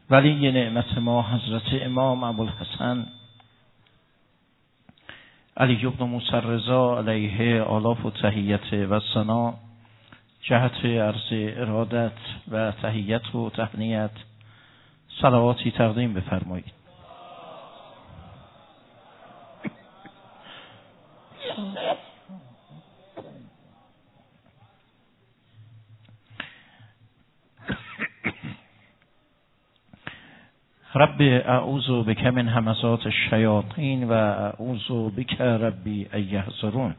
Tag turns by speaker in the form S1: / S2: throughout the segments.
S1: ولی نعمت ما حضرت امام ابوالحسن علی بن موسی رضا علیه آلاف و تحیت و ثنا جهت عرض ارادت و تحیت و تهنیت صلواتی تقدیم بفرمایید. رب اعوذ بک من همزات الشیاطین و اعوذ بک ربی ان یحضرون.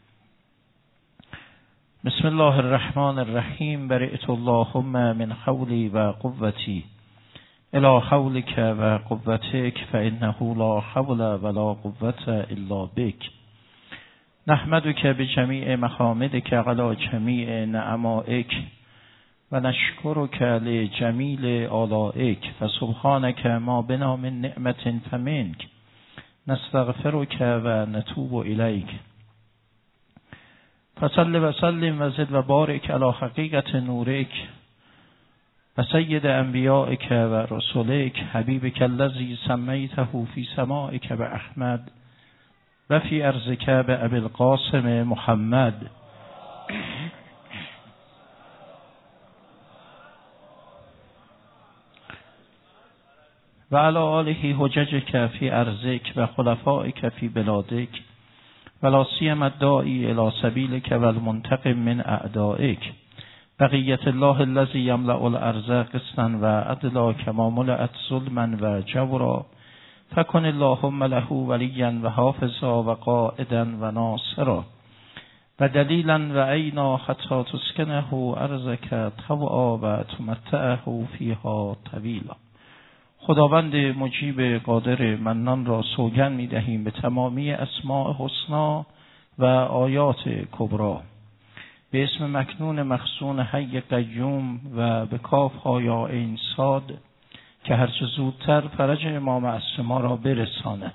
S1: بسم الله الرحمن الرحیم. برئت اللهم من حولی و قوتی الی حولک و قوتک فانه لا حول ولا قوة الا بک. نحمدک بجمیع محامدک علی جمیع نعمائک و نشکرک لجمیل آلائک فسبحانک ما بنا من نعمت فمنک نستغفرک و نتوب الیک. فصل و سلم و زد و بارک علی حقیقت نورک و سید انبیائک و رسولک حبیبک الذی سمیته فی سمائک به احمد و فی ارضک به ابی القاسم محمد و علی آله حججک فی ارضک و خلفائک فی بلادک و لا سیما الداعی الی سبیلک و المنتقم من اعدائک. بقیت الله الذی یملأ الارض قسطا و عدلا کما ملأت ظلما و جورا فکن اللهم له ولیا و حافظا و قائدا و ناصرا و دلیلا و عینا حتی تسکنه ارضک طوعا و تمتعه فیها طویلا. خداوند مجیب قادر منان را سوگند می دهیم به تمامی اسماء حسنا و آیات کبرا، به اسم مکنون مخزون حی قیوم و به کاف ها یا عین صاد که هرچه زودتر فرج امام معصوم را برساند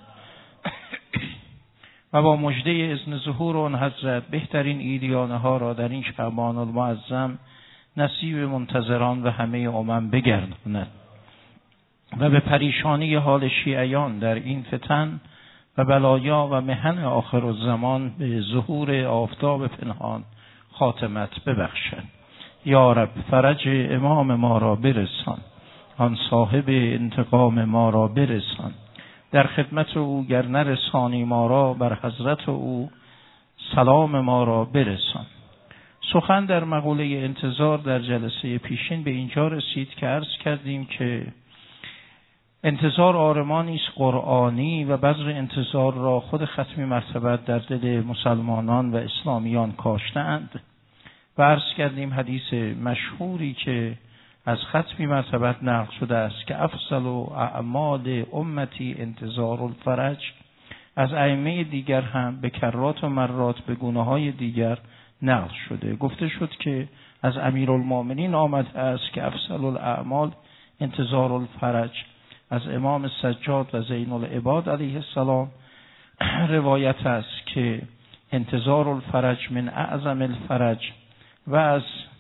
S1: و با مژده اذن ظهور آن حضرت بهترین عیدیانه ها را در این شعبان المعظم نصیب منتظران و همه امم بگرداند و به پریشانی حال شیعیان در این فتن و بلایا و محن آخر الزمان به ظهور آفتاب پنهان خاتمت ببخشد. یا رب فرج امام ما را برسان، آن صاحب انتقام ما را برسان. در خدمت او گر نرسانی ما را، بر حضرت او سلام ما را برسان. سخن در مقوله انتظار در جلسه پیشین به اینجا رسید که عرض کردیم که انتظار آرمانی است قرآنی و بذر انتظار را خود ختمی مرتبت در دل مسلمانان و اسلامیان کاشتند و عرض کردیم حدیث مشهوری که از ختمی مرتبت نقل شده است که افضل اعمال امتی انتظار الفرج، از ائمه دیگر هم به کرات و مرات به گونه‌های دیگر نقل شده. گفته شد که از امیرالمومنین آمده است که افضل الاعمال انتظار الفرج. از امام سجاد و زین العباد علیه السلام روایت است که انتظار الفرج من اعظم الفرج و از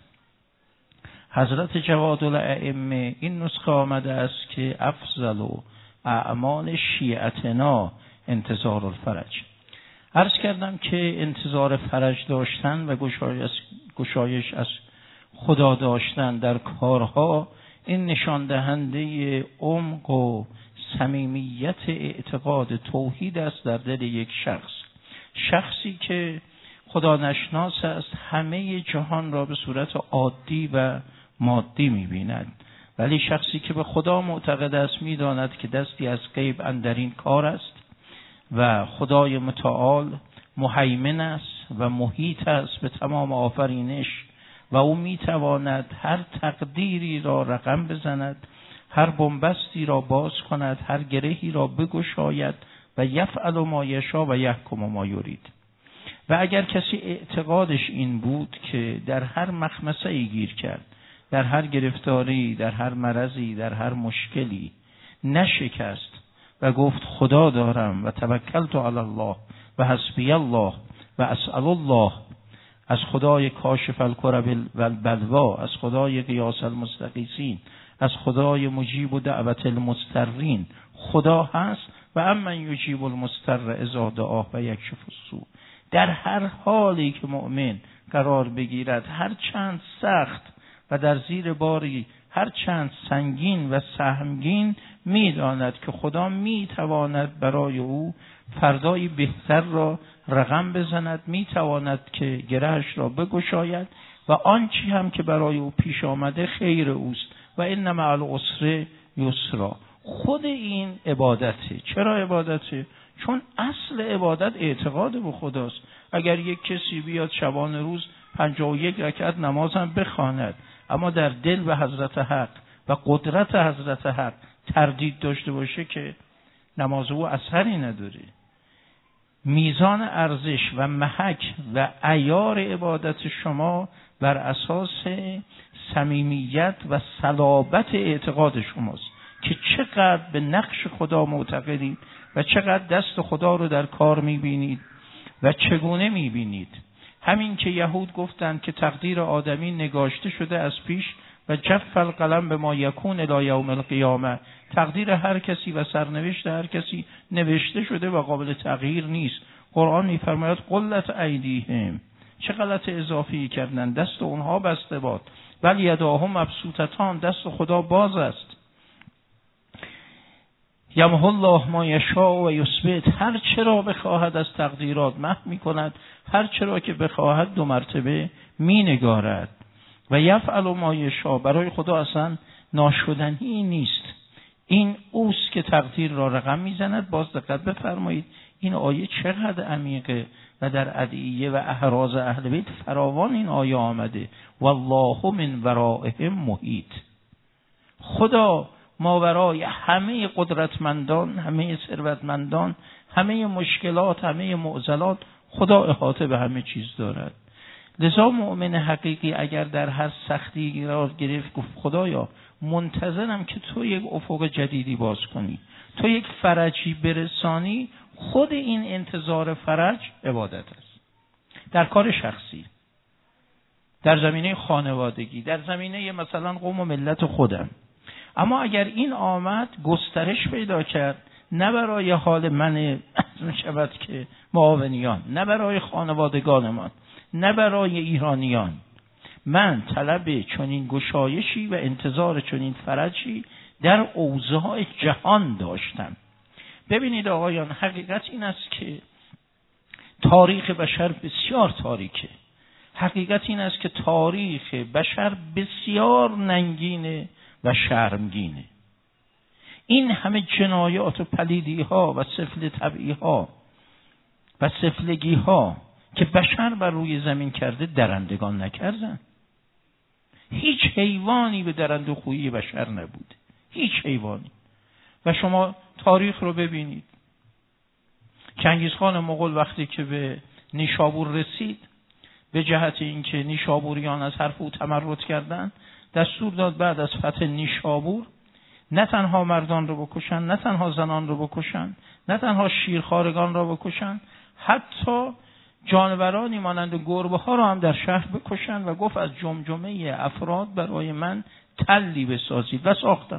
S1: حضرت جواد الائمه این نسخه آمده است که افضل اعمال شیعتنا انتظار الفرج. عرض کردم که انتظار فرج داشتن و گشایش از خدا داشتن در کارها این نشان دهنده عمق و صمیمیت اعتقاد توحید است در دل یک شخص. شخصی که خدا نشناس است همه جهان را به صورت عادی و مادی می‌بیند، ولی شخصی که به خدا معتقد است می‌داند که دستی از غیب اندر این کار است و خدای متعال مهیمن است و محیط است به تمام آفرینش و او میتواند هر تقدیری را رقم بزند، هر بنبستی را باز کند، هر گرهی را بگشاید و یفعل ما یشاء و یحکم ما یرید. و اگر کسی اعتقادش این بود که در هر مخمسه‌ای گیر کرد، در هر گرفتاری، در هر مرضی، در هر مشکلی نشکست و گفت خدا دارم و توکلت علی الله و حسبی الله و اسأل الله، از خدای کاشف الکرب و البلوا، از خدای قیاس المستغیثین، از خدای مجیب و دعوت المضطرین خدا هست و امن یجیب المضطر اذا دعاه و یکشف السوء. در هر حالی که مؤمن قرار بگیرد، هر چند سخت و در زیر باری هر چند سنگین و سهمگین، می‌داند که خدا می‌تواند برای او فردای بهتر را رقم بزند، می‌تواند که گرهش را بگشاید و آنچه هم که برای او پیش آمده خیر اوست و ان مع العسر یسرا. خود این عبادته. چرا عبادته؟ چون اصل عبادت اعتقاد به خداست. اگر یک کسی بیاد شبانه روز 51 رکعت نماز هم بخواند، اما در دل به حضرت حق و قدرت حضرت حق تردید داشته باشه که نماز او اثری نداره. میزان ارزش و محک و عیار عبادت شما بر اساس صمیمیت و صلابت اعتقاد شماست که چقدر به نقش خدا معتقدید و چقدر دست خدا رو در کار میبینید و چگونه میبینید. همین که یهود گفتند که تقدیر آدمی نگاشته شده از پیش و جف القلم به ما یکون الی یوم القیامه، تقدیر هر کسی و سرنوشت هر کسی نوشته شده و قابل تغییر نیست. قرآن میفرماید قلت ایدیهم، چه غلط اضافی کردن، دست اونها بسته باد، بل یداهم مبسوطتان، دست خدا باز است. یمحو الله ما یشاء و یثبت، هر چرا بخواهد از تقدیرات محو میکند، هر چرا که بخواهد 2 مرتبه مینگارد. و یفعل ما یشاء، برای خدا اصلا ناشدنی نیست. این اوست که تقدیر را رقم میزند. باز دقت بفرمایید این آیه چقدر عمیقه و در ادعیه و احراز اهل بیت فراوان این آیه آمده. والله من ورائهم محیط. خدا ماورای همه قدرتمندان، همه ثروتمندان، همه مشکلات، همه معضلات، خدا احاطه به همه چیز دارد. لذا مؤمن حقیقی اگر در هر سختی قرار گرفت گفت خدایا منتظرم که تو یک افق جدیدی باز کنی، تو یک فرجی برسانی، خود این انتظار فرج عبادت است. در کار شخصی، در زمینه خانوادگی، در زمینه مثلا قوم و ملت خودم. اما اگر این آمد گسترش پیدا کرد، نه برای حال من شود که معاونیان، نه برای خانوادگانمان، نه برای ایرانیان، من طلب چنین گشایشی و انتظار چنین فرجی در اوضاع جهان داشتم. ببینید آقایان، حقیقت این است که تاریخ بشر بسیار تاریکه. حقیقت این است که تاریخ بشر بسیار ننگینه و شرمگینه. این همه جنایات و پلیدی ها و سفل طبعی ها و سفلگی ها که بشر بر روی زمین کرده درندگان نکردن. هیچ حیوانی به درنده خویی بشر نبود، هیچ حیوانی. و شما تاریخ رو ببینید. چنگیزخان مغول وقتی که به نیشابور رسید، به جهت اینکه نیشابوریان از حرف او تمرد کردند، دستور داد بعد از فتح نیشابور نه تنها مردان رو بکشن، نه تنها زنان رو بکشن، نه تنها شیرخوارگان رو بکشن، حتی جانورانی مانند گربه ها رو هم در شهر بکشن و گفت از جمجمه افراد برای من تلی بسازید و ساختم.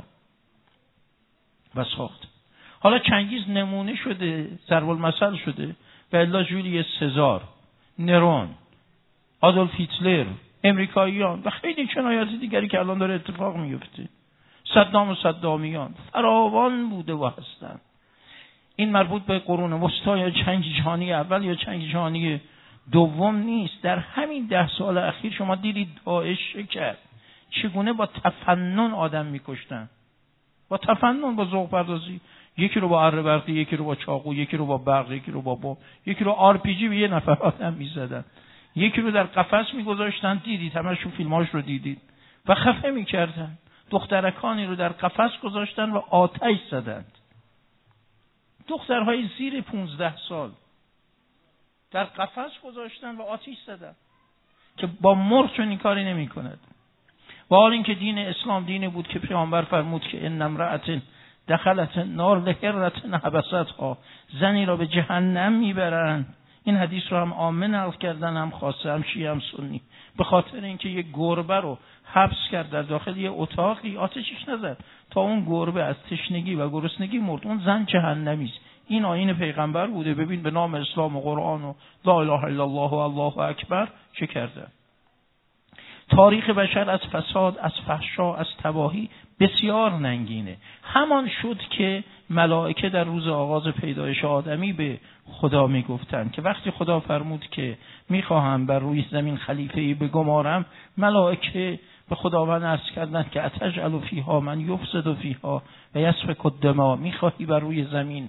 S1: حالا چنگیز نمونه شده، ضرب المثل شده و الا جولیوس سزار، نرون، آدولف هیتلر، امریکاییان و خیلی جنایات دیگری که الان داره اتفاق میفته، صدام و صدامیان فراوان بوده و هستند. این مربوط به قرون وسطی یا جنگ جهانی اول یا جنگ جهانی دوم نیست. در همین 10 سال اخیر شما دیدید داعش کرد چگونه با تفنن آدم میکشتن، با تفنن، با ذوق پردازی. یکی رو با اره برقی، یکی رو با چاقو، یکی رو با برق، یکی رو با بمب، یکی رو آر پی جی به یه نفر آدم میزدن، یکی رو در قفس میگذاشتن. دیدید، همشون فیلماش رو دیدید و خفه میکردن. دخترکانی رو در قفس گذاشتن و آتش زدند. دخترهای زیر 15 سال در قفس گذاشتن و آتش زدن که با مرغ چنین کاری نمی کند. و حال اینکه دین اسلام دینی بود که پیامبر فرمود که ان امرأة دخلت النار لحرة حبستها، زنی را به جهنم میبرند این حدیث رو هم عامه نقل کردن، هم خاصه، هم شیعه هم سنی. به خاطر اینکه یک گربه رو حبس کرد در داخل یه اتاقی، آتشش نزد تا اون گربه از تشنگی و گرسنگی مرد. اون زن جهنمی است. این آیین پیغمبر بوده. ببین به نام اسلام و قرآن و لا اله الا الله و الله اکبر چه کرده. تاریخ بشر از فساد، از فحشا، از تباهی بسیار ننگینه. همان شد که ملائکه در روز آغاز پیدایش آدمی به خدا میگفتند که وقتی خدا فرمود که میخواهم بر روی زمین خلیفه‌ای بگمارم، ملائکه به خداوند عرض کردند که اتجعل فیها من یفسد فیها و یسفک الدماء، میخواهی بر روی زمین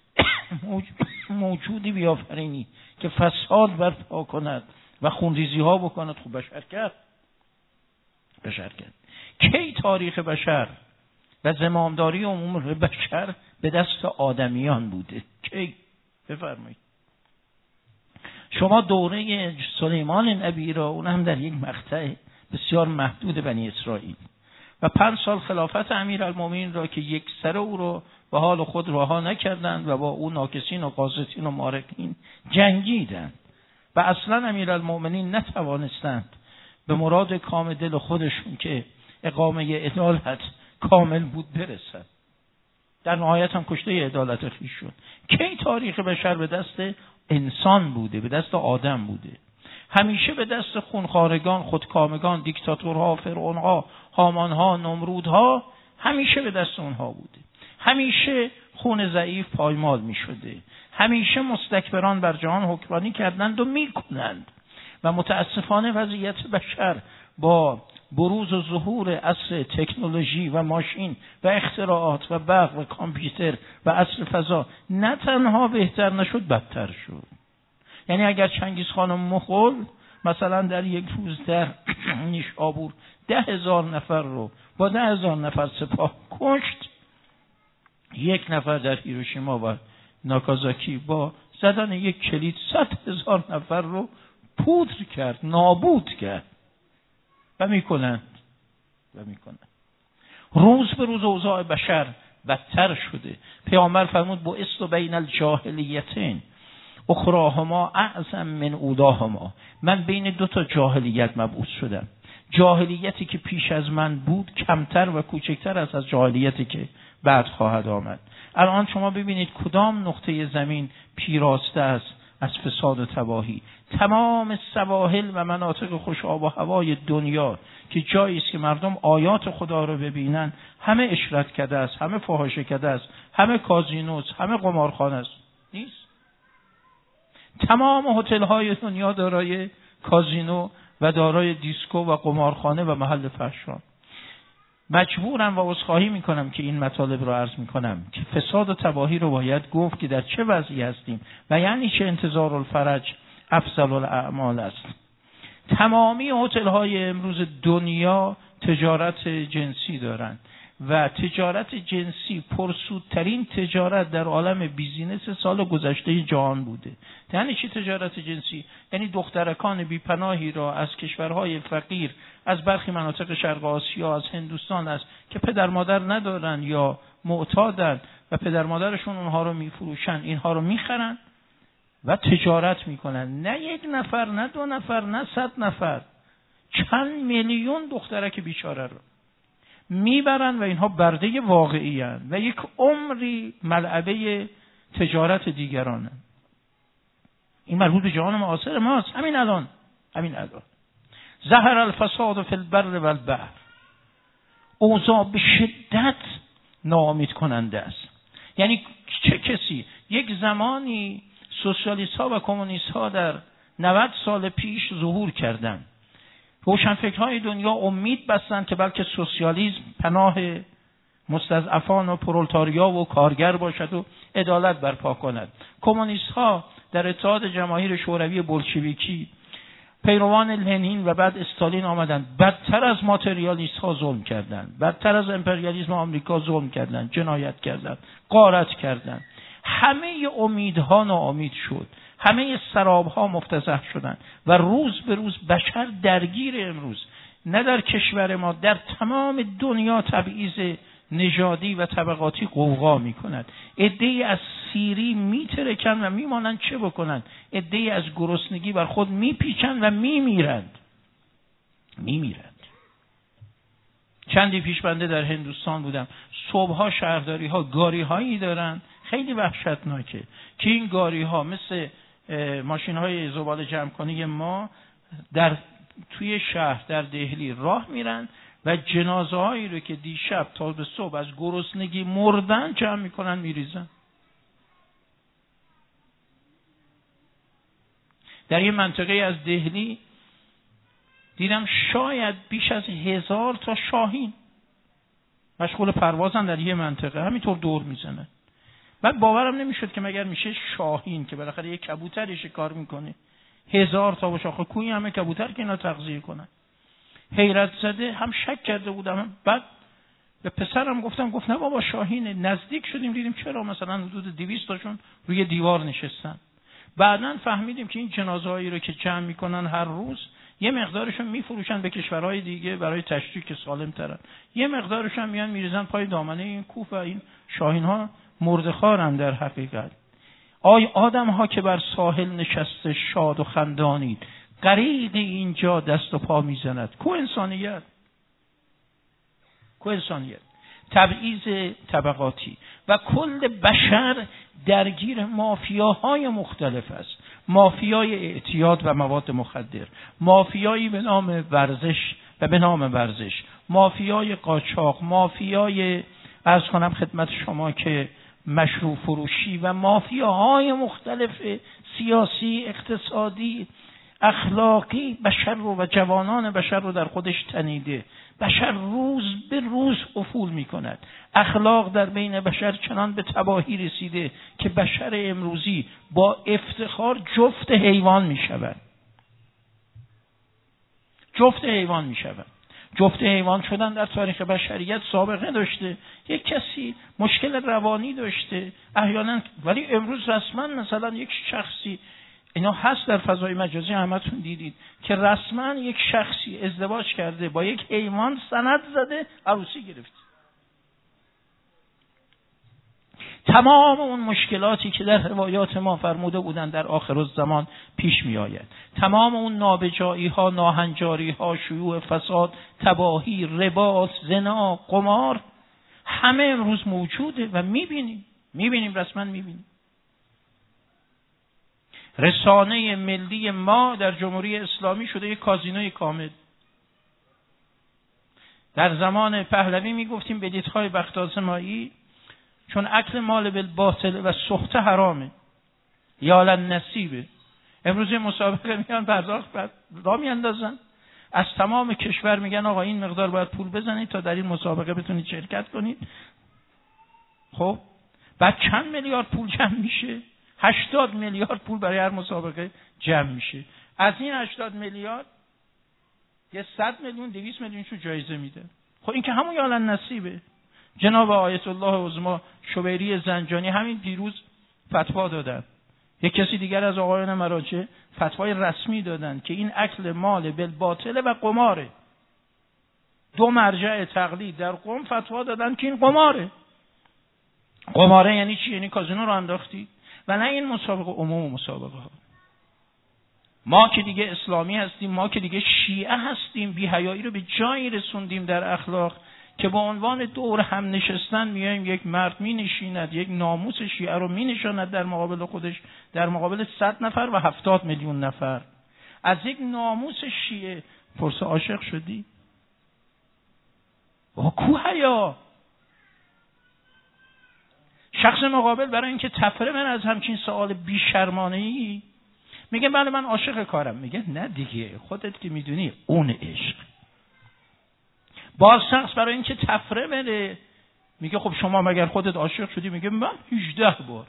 S1: موجودی بیافرینی که فساد برپا کند و خونریزی ها بکند. خب بشر کرد. کی تاریخ بشر و زمامداری امور بشر به دست آدمیان بوده؟ کی؟ بفرمایید. شما دوره سلیمان نبی را، اون هم در یک مقطع بسیار محدود بنی اسرائیل، و 5 سال خلافت امیرالمومنین را که یک سر او را به حال خود رها نکردند و با او ناکسین و قاذفین و مارقین جنگیدند و اصلا امیرالمومنین نتوانستند به مراد کام دل خودشون که اقامه عدالت کامل بود برسند. در نهایت هم کشته عدالت خویش شد. کی تاریخ بشر به دست انسان بوده؟ به دست آدم بوده. همیشه به دست خونخوارگان، خودکامگان، دیکتاتورها، فرعونها، هامانها، نمرودها، همیشه به دست اونها بوده. همیشه خون ضعیف پایمال می شده. همیشه مستکبران بر جهان حکمرانی کردند و می کنند. و متاسفانه وضعیت بشر با بروز و ظهور عصر تکنولوژی و ماشین و اختراعات و برق و کامپیوتر و عصر فضا نه تنها بهتر نشد، بدتر شد. یعنی اگر چنگیزخان مغول مثلا در یک روز در نیشابور 10,000 نفر رو با 10,000 نفر سپاه کشت، 1 نفر در هیروشیما و ناکازاکی با زدن یک کلید 100,000 نفر رو پودر کرد، نابود کرد. و میکنند. روز به روز اوضاع بشر بدتر شده. پیامبر فرمود بعثت بین الجاهلیتین اخراهما اعظم من اولاهما، من بین 2 تا جاهلیت مبعوث شدم. جاهلیتی که پیش از من بود کمتر و کوچکتر از جاهلیتی که بعد خواهد آمد. الان شما ببینید کدام نقطه زمین پیراسته است از فساد و تباهی. تمام سواحل و مناطق خوش آب و هوای دنیا که جایی است که مردم آیات خدا رو ببینن، همه اشرت کرده است، همه فاحشه کرده است، همه کازینوست، همه قمارخانه است. نیست. تمام هتل های دنیا دارای کازینو و دارای دیسکو و قمارخانه و محل فحشان. مجبورم و عذرخواهی میکنم که این مطالب رو عرض میکنم که فساد و تباهی رو باید گفت که در چه وضعی هستیم و یعنی چه انتظار الفرج افضل الاعمال است. تمامی هتل های امروز دنیا تجارت جنسی دارند و تجارت جنسی پرسودترین تجارت در عالم بیزینس سال گذشته جهان بوده. یعنی چی تجارت جنسی؟ یعنی دخترکان بیپناهی را از کشورهای فقیر، از برخی مناطق شرق آسیا، از هندوستان است که پدر مادر ندارن یا معتادن و پدر مادرشون اونها رو میفروشن، اینها رو میخرن و تجارت میکنن. نه 1 نفر، نه 2 نفر، نه 100 نفر، چند میلیون دخترک بیچاره رو میبرن و اینها برده واقعی هستند و یک عمری ملعبه تجارت دیگرانه. این مربوط به جهان معاصر ماست. همین الان ظهر الفساد فی البر و البحر. اوضاع به شدت ناامید کننده است. یعنی چه کسی؟ یک زمانی سوسیالیست ها و کمونیست ها در 90 سال پیش ظهور کردند. روشنفکرهای دنیا امید بستند که بلکه سوسیالیسم پناه مستضعفان و پرولتاریا و کارگر باشد و عدالت برپا کند. کمونیست ها در اتحاد جماهیر شوروی بولشویکی پیروان لنین و بعد استالین آمدند، بدتر از ماتریالیست ها ظلم کردند، بدتر از امپریالیسم آمریکا ظلم کردند، جنایت کردند، غارت کردند. همه امیدها ناامید شد، همه سرابها مفتضح شدند و روز به روز بشر درگیر امروز نه در کشور ما، در تمام دنیا تبعیض نژادی و طبقاتی غوغا میکنند. عده‌ای از سیری میترکند و میمانند چه بکنند. عده‌ای از گرسنگی بر خود میپیچند و میمیرند. چندی پیش بنده در هندوستان بودم. صبحها شهرداری ها گاری هایی دارن خیلی وحشتناکه که این گاری ها مثل ماشین های زباله جمع کنی ما توی شهر در دهلی راه میرن و جنازه هایی رو که دیشب تا به صبح از گرسنگی مردن جمع میکنن میریزن. در یه منطقه از دهلی دیدم شاید بیش از 1000 تا شاهین مشغول پروازن در یه منطقه، همینطور دور میزنن. بعد باورم نمیشد که مگر میشه شاهین که بالاخره یه کبوتری شکار میکنه 1000 تا باشه، آخه کوی همه کبوتر که اینا تغذیه کنن. حیرت زده هم شک کرده بودم. بعد به پسرم گفتم، گفت نه بابا شاهینه. نزدیک شدیم دیدیم چرا مثلا حدود 200 تاشون روی دیوار نشستن. بعداً فهمیدیم که این جنازه‌هایی رو که جمع میکنن هر روز یه مقدارشون میفروشن به کشورهای دیگه برای تشریک که سالم ترن، یه مقدارشون میان میریزن پای دامنه این کوه و این شاهین ها مردخارن. در حقیقت آدم ها که بر ساحل نشسته شاد و خندانید، غریق اینجا دست و پا میزند. کو انسانیت، تبعیض طبقاتی و کل بشر درگیر مافیاهای مختلف است. مافیای اعتیاد و مواد مخدر، مافیایی به نام ورزش مافیای قاچاق، مافیای عرض کنم خدمت شما که مشروب فروشی و مافیاهای مختلف سیاسی، اقتصادی، اخلاقی بشر رو و جوانان بشر رو در خودش تنیده. بشر روز به روز افول می کند. اخلاق در بین بشر چنان به تباهی رسیده که بشر امروزی با افتخار جفت حیوان می شود. جفت حیوان شدن در تاریخ بشریت سابقه داشته. یک کسی مشکل روانی داشته احیانا، ولی امروز رسما مثلا یک شخصی، اینا هست در فضای مجازی همتون دیدید که رسما یک شخصی ازدواج کرده با یک حیوان، سند زده، عروسی گرفته. تمام اون مشکلاتی که در روایات ما فرموده بودن در آخرالزمان پیش می آید. تمام اون نابجایی ها، ناهنجاری ها، شیوع فساد، تباهی، ربا، زنا، قمار، همه امروز موجوده و میبینیم رسما میبینیم. رسانه ملی ما در جمهوری اسلامی شده یک کازینوی کامل. در زمان پهلوی میگفتیم بلیط‌های بخت‌آزمایی چون اکل مال بالباطل و سخت حرامه یا لنصیبه. امروز مسابقه میگن پرداخت را میاندازن، از تمام کشور میگن آقا این مقدار باید پول بزنید تا در این مسابقه بتونید شرکت کنید. خب بعد چند میلیارد پول جمع میشه؟ 80 میلیارد پول برای هر مسابقه جمع میشه. از این 80 میلیارد یه 100 میلیون 200 میلیونشو جایزه میده. خب این که همون یالن نصیبه. جناب آیت الله عظما شبیری زنجانی همین دیروز فتوا دادن. یک کسی دیگر از آقایان مراجع فتوای رسمی دادن که این اکل مال بالباطل و قماره. 2 مرجع تقلید در قم فتوا دادن که این قماره. قماره یعنی چی؟ یعنی کازینو رو انداختی. و نه این مسابقه عموم مسابقه ها. ما که دیگه اسلامی هستیم، ما که دیگه شیعه هستیم، بی‌حیایی رو به جایی رسوندیم در اخلاق که با عنوان دور هم نشستن میایم یک مرد مینشیند، یک ناموس شیعه رو مینشاند در مقابل خودش، در مقابل 100 نفر و 70 میلیون نفر. از یک ناموس شیعه پرسه عاشق شدی؟ با کو حیا؟ شخص مقابل برای اینکه تفره من از همچین سوال بیشرمانه‌ای میگه بله من عاشق کارم. میگه نه دیگه خودت که میدونی اون عشق. باز شخص برای اینکه تفره بده میگه خب شما مگر خودت عاشق شدی؟ میگه من 18 بار.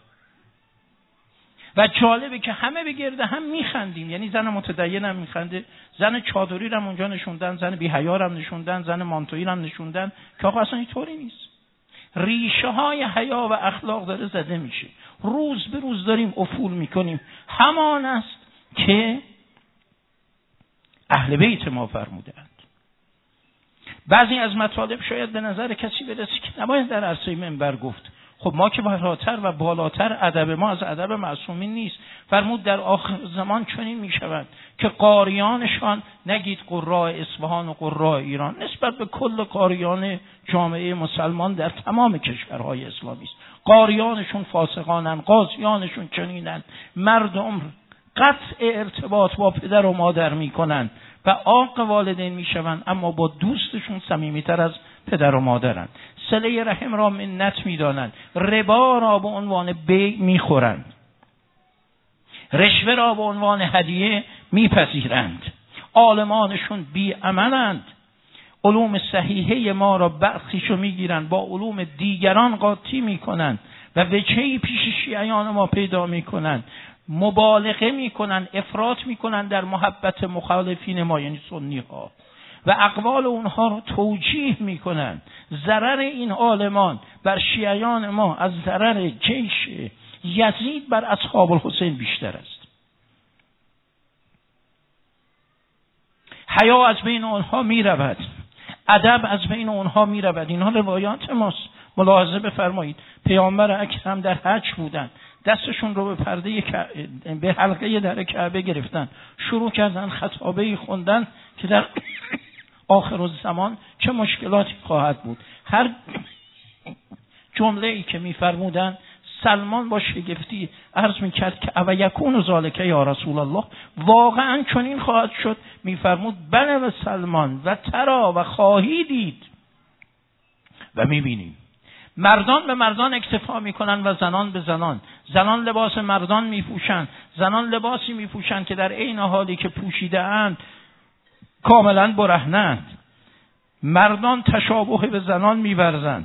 S1: و جالبه که همه به گرد هم میخندیم، یعنی زن متدین هم میخنده، زن چادری هم اونجا نشوندن، زن بی‌حیا هم نشوندن، زن مانتویی هم نشوندن که آقا اصلا اینطوری نیست. ریشه های حیا و اخلاق داره زده میشه. روز به روز داریم افول میکنیم. همان است که اهل بیت ما فرمودند بعضی از مطالب شاید به نظر کسی برسه که نباید در عرصه منبر گفت. خب ما که بالاتر و بالاتر ادب ما از ادب معصومین نیست. فرمود در آخر زمان چنین میشود که قاریانشان، نگید قراء اصفهان و قراء ایران، نسبت به کل قاریان جامعه مسلمان در تمام کشورهای اسلامی است، قاریانشون فاسقانن، قاضیانشون چنینن، مردم قطع ارتباط با پدر و مادر میکنن و عاق والدین میشوند، اما با دوستشون صمیمیتر از پدر و مادرن، صله رحم را منت میدانند، ربا را به عنوان بیع میخورند، رشوه را به عنوان هدیه میپذیرند، عالمانشون بی عملند، علوم صحیحه ما را برخیشو میگیرند، با علوم دیگران قاطی میکنند و وجهی پیش شیعیان ما پیدا میکنند، مبالغه میکنند، افراط میکنند در محبت مخالفین ما یعنی سنی ها و اقوال اونها رو توجیه میکنند. ضرر این عالمان بر شیعیان ما از ضرر جیش یزید بر اصحاب الحسین بیشتر است. حیا از بین اونها میرود، ادب از بین اونها میرود. اینها روایات ماست. ملاحظه بفرمایید پیامبر اکرم در حج بودن، دستشون رو به پرده به حلقه در کعبه گرفتن، شروع کردن خطابه خوندن که در آخر الزمان چه مشکلاتی خواهد بود. هر جمله‌ای که می‌فرمودن سلمان با شگفتی عرض می‌کرد که او یکون ذالک یا رسول الله، واقعا چنین خواهد شد؟ می‌فرمود بله و سلمان و ترا و خواهی دید. و می‌بینیم مردان به مردان اکتفا میکنن و زنان به زنان. زنان لباس مردان میپوشند، زنان لباسی میپوشند که در عین حالی که پوشیده اند کاملا برهنند. مردان تشابه به زنان میورزند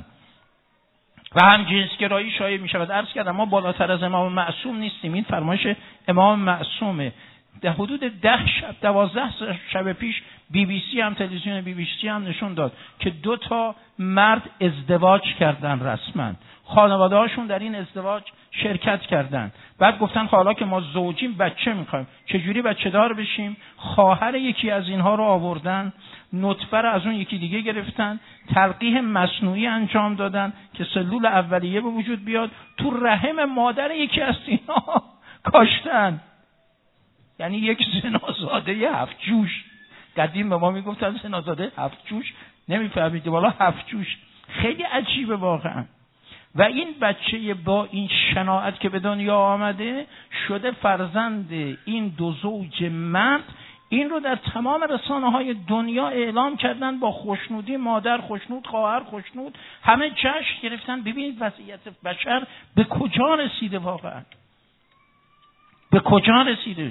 S1: و هم جنسگرایی شایع میشود. عرض کردم ما بالاتر از امام معصوم نیستیم. این فرمایش امام معصومه. در حدود 12 شب پیش BBC هم، تلویزیون BBC هم نشون داد که 2 مرد ازدواج کردن رسما، خانواده هاشون در این ازدواج شرکت کردن. بعد گفتن حالا که ما زوجیم بچه میخوایم، چجوری بچه دار بشیم؟ خواهر یکی از اینها رو آوردن، نطفه رو از اون یکی دیگه گرفتن، تلقیح مصنوعی انجام دادن که سلول اولیه به وجود بیاد، تو رحم مادر یکی از اینها کاشتن. یعنی یک زنازاده 7 جوش. قدیم به ما میگفتن زنازاده 7 جوش، نمیفهمید والا 7 جوش. خیلی عجیبه واقعا. و این بچه با این شناعت که به دنیا آمده شده فرزند این 2 زوج مرد. این رو در تمام رسانه‌های دنیا اعلام کردن، با خوشنودی مادر، خوشنود خواهر، خوشنود همه جشن گرفتن. ببینید وضعیت بشر به کجا رسیده واقعا، به کجا رسیده.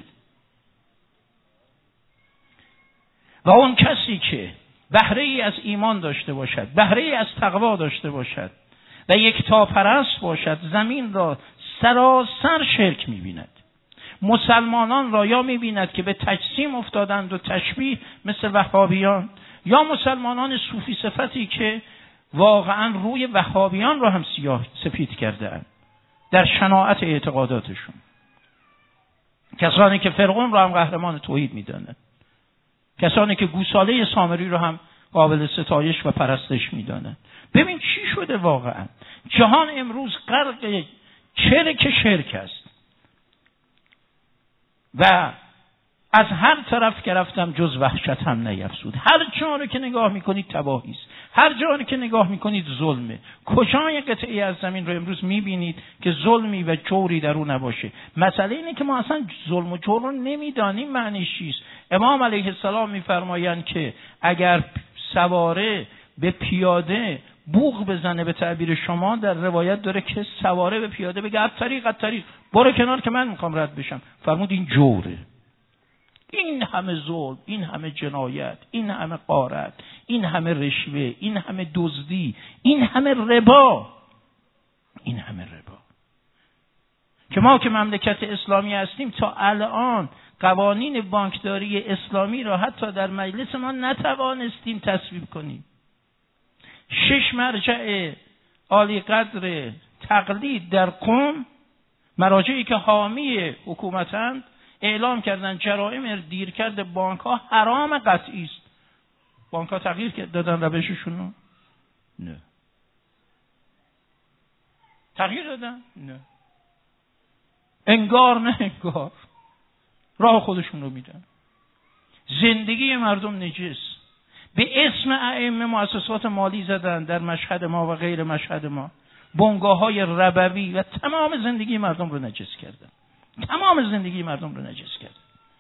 S1: و اون کسی که بهره ای از ایمان داشته باشد، بهره ای از تقوا داشته باشد و یکتاپرست باشد، زمین را سراسر شرک می‌بیند. مسلمانان را یا می‌بیند که به تجسیم افتادند و تشبیه مثل وهابیان، یا مسلمانان صوفی صفتی که واقعا روی وهابیان را هم سیاه سفید کرده‌اند در شناعت اعتقاداتشون. کسانی که فرعون را هم قهرمان توحید می‌دانند، کسانی که گوساله سامری رو هم قابل ستایش و پرستش میدانند. ببین چی شده واقعا. جهان امروز غرق چرک شرک است و از هر طرف که رفتم جز وحشت هم نیفزود. هر جا رو که نگاه میکنید تباهی است، هر جا رو که نگاه میکنید ظلمه. کجا یک قطعه از زمین رو امروز میبینید که ظلمی و جوری در اون نباشه؟ مسئله اینه که ما اصلا ظلم و جور رو نمیدانیم معنیش چیست. امام علیه السلام میفرمایند که اگر سواره به پیاده بوق بزنه، به تعبیر شما در روایت داره که سواره به پیاده بگه الطریق برو کنار که من میخوام رد بشم، فرمود این جوره. این همه ظلم، این همه جنایت، این همه غارت، این همه رشوه، این همه دزدی، این همه ربا، که ما که مملکت اسلامی هستیم تا الان قوانین بانکداری اسلامی را حتی در مجلس ما نتوانستیم تصویب کنیم. 6 مرجع عالی قدر تقلید در قم، مراجعی که حامی حکومتند، اعلام کردن جرائم دیرکرد بانک ها حرام قطعی است. بانک‌ها تغییر دادن روششون؟ نه. تغییر دادن؟ نه. انگار نه انگار راه خودشون رو میدن. زندگی مردم نجس. به اسم ائمه مؤسسات مالی زدن در مشهد ما و غیر مشهد ما. بنگاه‌های ربوی و تمام زندگی مردم رو نجس کردن. تمام زندگی مردم رو نجس کردن.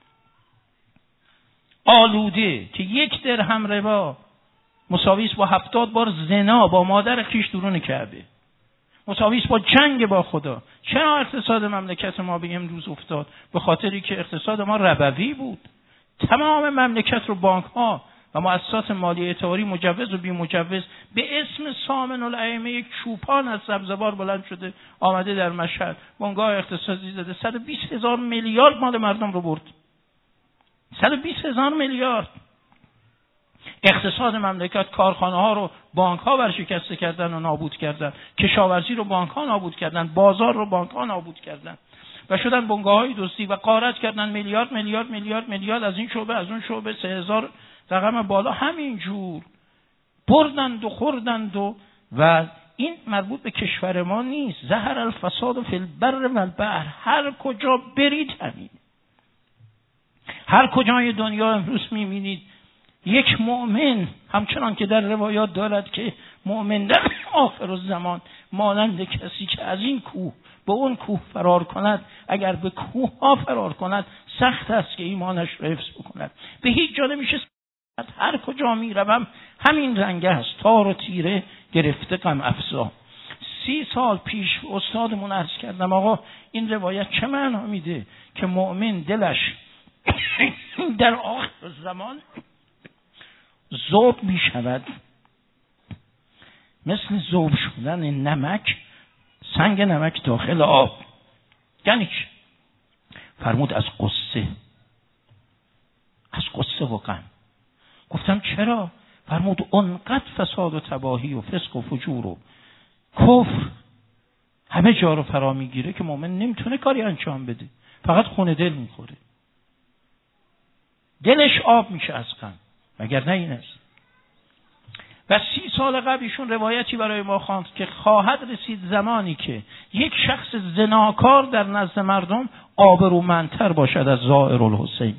S1: آلوده که 1 درهم ربا مساوی است با 70 بار زنا با مادر خویش درون کعبه، مساوی است با جنگ با خدا. چرا اقتصاد مملکت ما به امروز افتاد؟ به خاطری که اقتصاد ما ربوی بود. تمام مملکت رو بانک‌ها و مؤسسات مالی اعتباری مجوز و بی مجوز به اسم سامن الائمه یک چوپان از سبزوار بلند شده آمده در مشهد بنگاه اقتصادی زده 120,000 میلیارد مال مردم رو برد. 120,000 میلیارد. اقتصاد مملکت، کارخانه ها رو بانک ها ورشکسته کردن و نابود کردن، کشاورزی رو بانک ها نابود کردن، بازار رو بانک ها نابود کردن و شدن بنگاه های دزدی و غارت کردن میلیارد میلیارد میلیارد میلیارد از این شعبه از اون شعبه 3,000 رقم بالا همین جور بردند و خوردند و این مربوط به کشور ما نیست. ظهر الفساد فی البر و البحر. هر کجا برید همین. هر کجای دنیا امروز می‌بینید یک مؤمن همچنان که در روایات دارد که مؤمن در آخر الزمان مانند کسی که از این کوه به اون کوه فرار کند، اگر به کوه ها فرار کند سخت است که ایمانش را حفظ بکند. به هیچ جا نمیشه. هر کجا میروم همین رنگ است، تار و تیره گرفته غم افزا. 30 سال پیش استادمون عرض کردم آقا این روایت چه معنا میده که مؤمن دلش در آخر زمان ذوب می شود مثل ذوب شدن نمک، سنگ نمک داخل آب. یعنی چه؟ فرمود از قصه و غم. گفتم چرا؟ فرمود اونقدر فساد و تباهی و فسق و فجور و کفر همه جا رو فرا میگیره که مؤمن نمیتونه کاری انجام بده، فقط خون دل میخوره، دلش آب میشه از غم. مگر نه این است؟ و 30 سال قبل ایشون روایتی برای ما خواند که خواهد رسید زمانی که یک شخص زناکار در نزد مردم آبرومندتر باشد از زائر الحسین.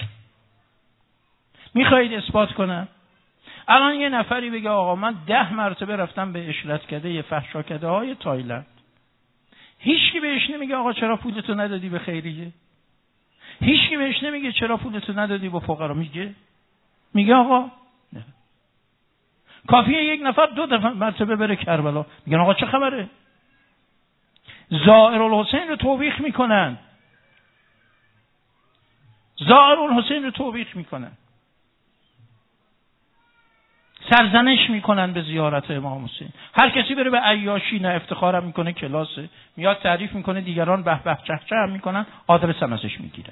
S1: میخواهید اثبات کنم؟ الان یه نفری بگه آقا من 10 مرتبه رفتم به عشرتکده فحشاکده های تایلند، هیچکی بهش نمیگه آقا چرا پولتو ندادی به خیریه؟ هیچکی بهش نمیگه چرا پولتو ندادی به فقرا؟ میگه آقا نه. کافیه یک نفر 2 مرتبه بره کربلا میگن آقا چه خبره؟ زائر الحسین رو توبیخ میکنن. زائر الحسین رو توبیخ میکنن، سرزنش میکنن به زیارت امام حسین. هر کسی بره به عیاشی نه افتخارم میکنه کلاسه، میاد تعریف میکنه، دیگران به به چهچه هم میکنن، آدرس هم ازش میگیرن.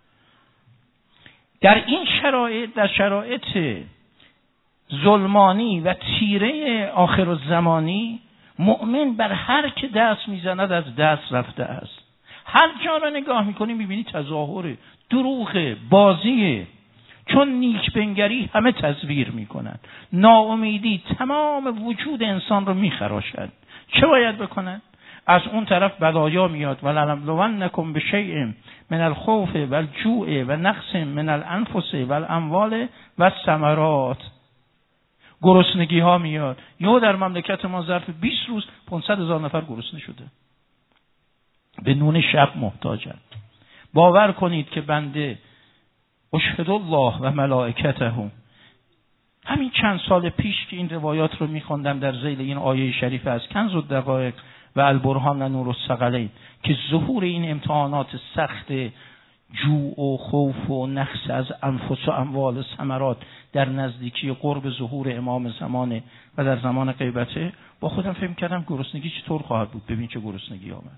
S1: در این شرایط، در شرایط ظلمانی و تیره آخر الزمانی، مؤمن بر هر که دست میزند از دست رفته است. هر جا را نگاه میکنی میبینی تظاهر، دروغ، بازی. چون نیک بنگری همه تزویر میکنن. ناامیدی تمام وجود انسان رو میخراشد. چه باید بکنن؟ از اون طرف بلایا میاد ولنبلونکم بشیء من الخوف والجوع و نقص من الانفس والاموال والثمرات. گرسنگی ها میاد. یا در مملکت ما ظرف 20 روز 500,000 نفر گرسنه شده، به نون شب محتاجن. باور کنید که بنده اشهد الله و ملائکته همین چند سال پیش که این روایات رو میخوندم در ذیل این آیه شریف از کنز الدقایق و البرهان و نور الثقلین که ظهور این امتحانات سخت جوع و خوف و نقص از انفس و اموال و ثمرات در نزدیکی قرب ظهور امام زمانه و در زمان غیبته، با خودم فکر کردم گرسنگی چطور خواهد بود. ببین چه گرسنگی آمد،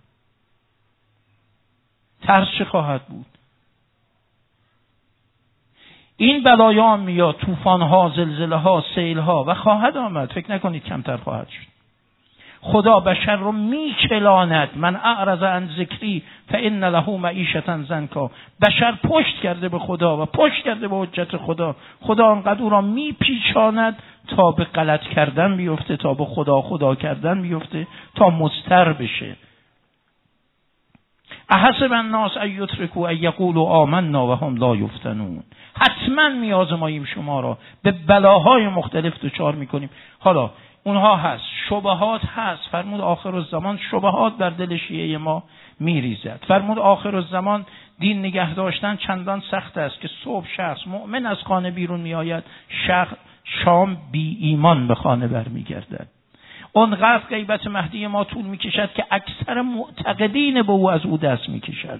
S1: ترس چه خواهد بود. این بلایا میاد، طوفان ها، زلزله ها، سیل ها و خواهد آمد. فکر نکنید کمتر خواهد شد. خدا بشر رو میکلاند. من اعرض عن ذکری فان له معیشة ضنکا. بشر پشت کرده به خدا و پشت کرده به حجت خدا. خدا انقدر او را میپیچاند تا به غلط کردن بیفته، تا به خدا کردن بیفته، تا مضطر بشه. احسب الناس ان یترکوا ان یقولوا آمنا و هم لا یفتنون. حتما میآزماییم شما را، به بلاهای مختلف دچار میکنیم. حالا اونها هست، شبهات هست. فرمود آخر الزمان شبهات بر دل شیعه ما میریزد. فرمود آخر الزمان دین نگه داشتن چندان سخت است که صبح شخص مؤمن از خانه بیرون میآید، شام بی ایمان به خانه برمیگردد. اونقدر غیبت مهدی ما طول میکشد که اکثر معتقدین به او از او دست میکشد.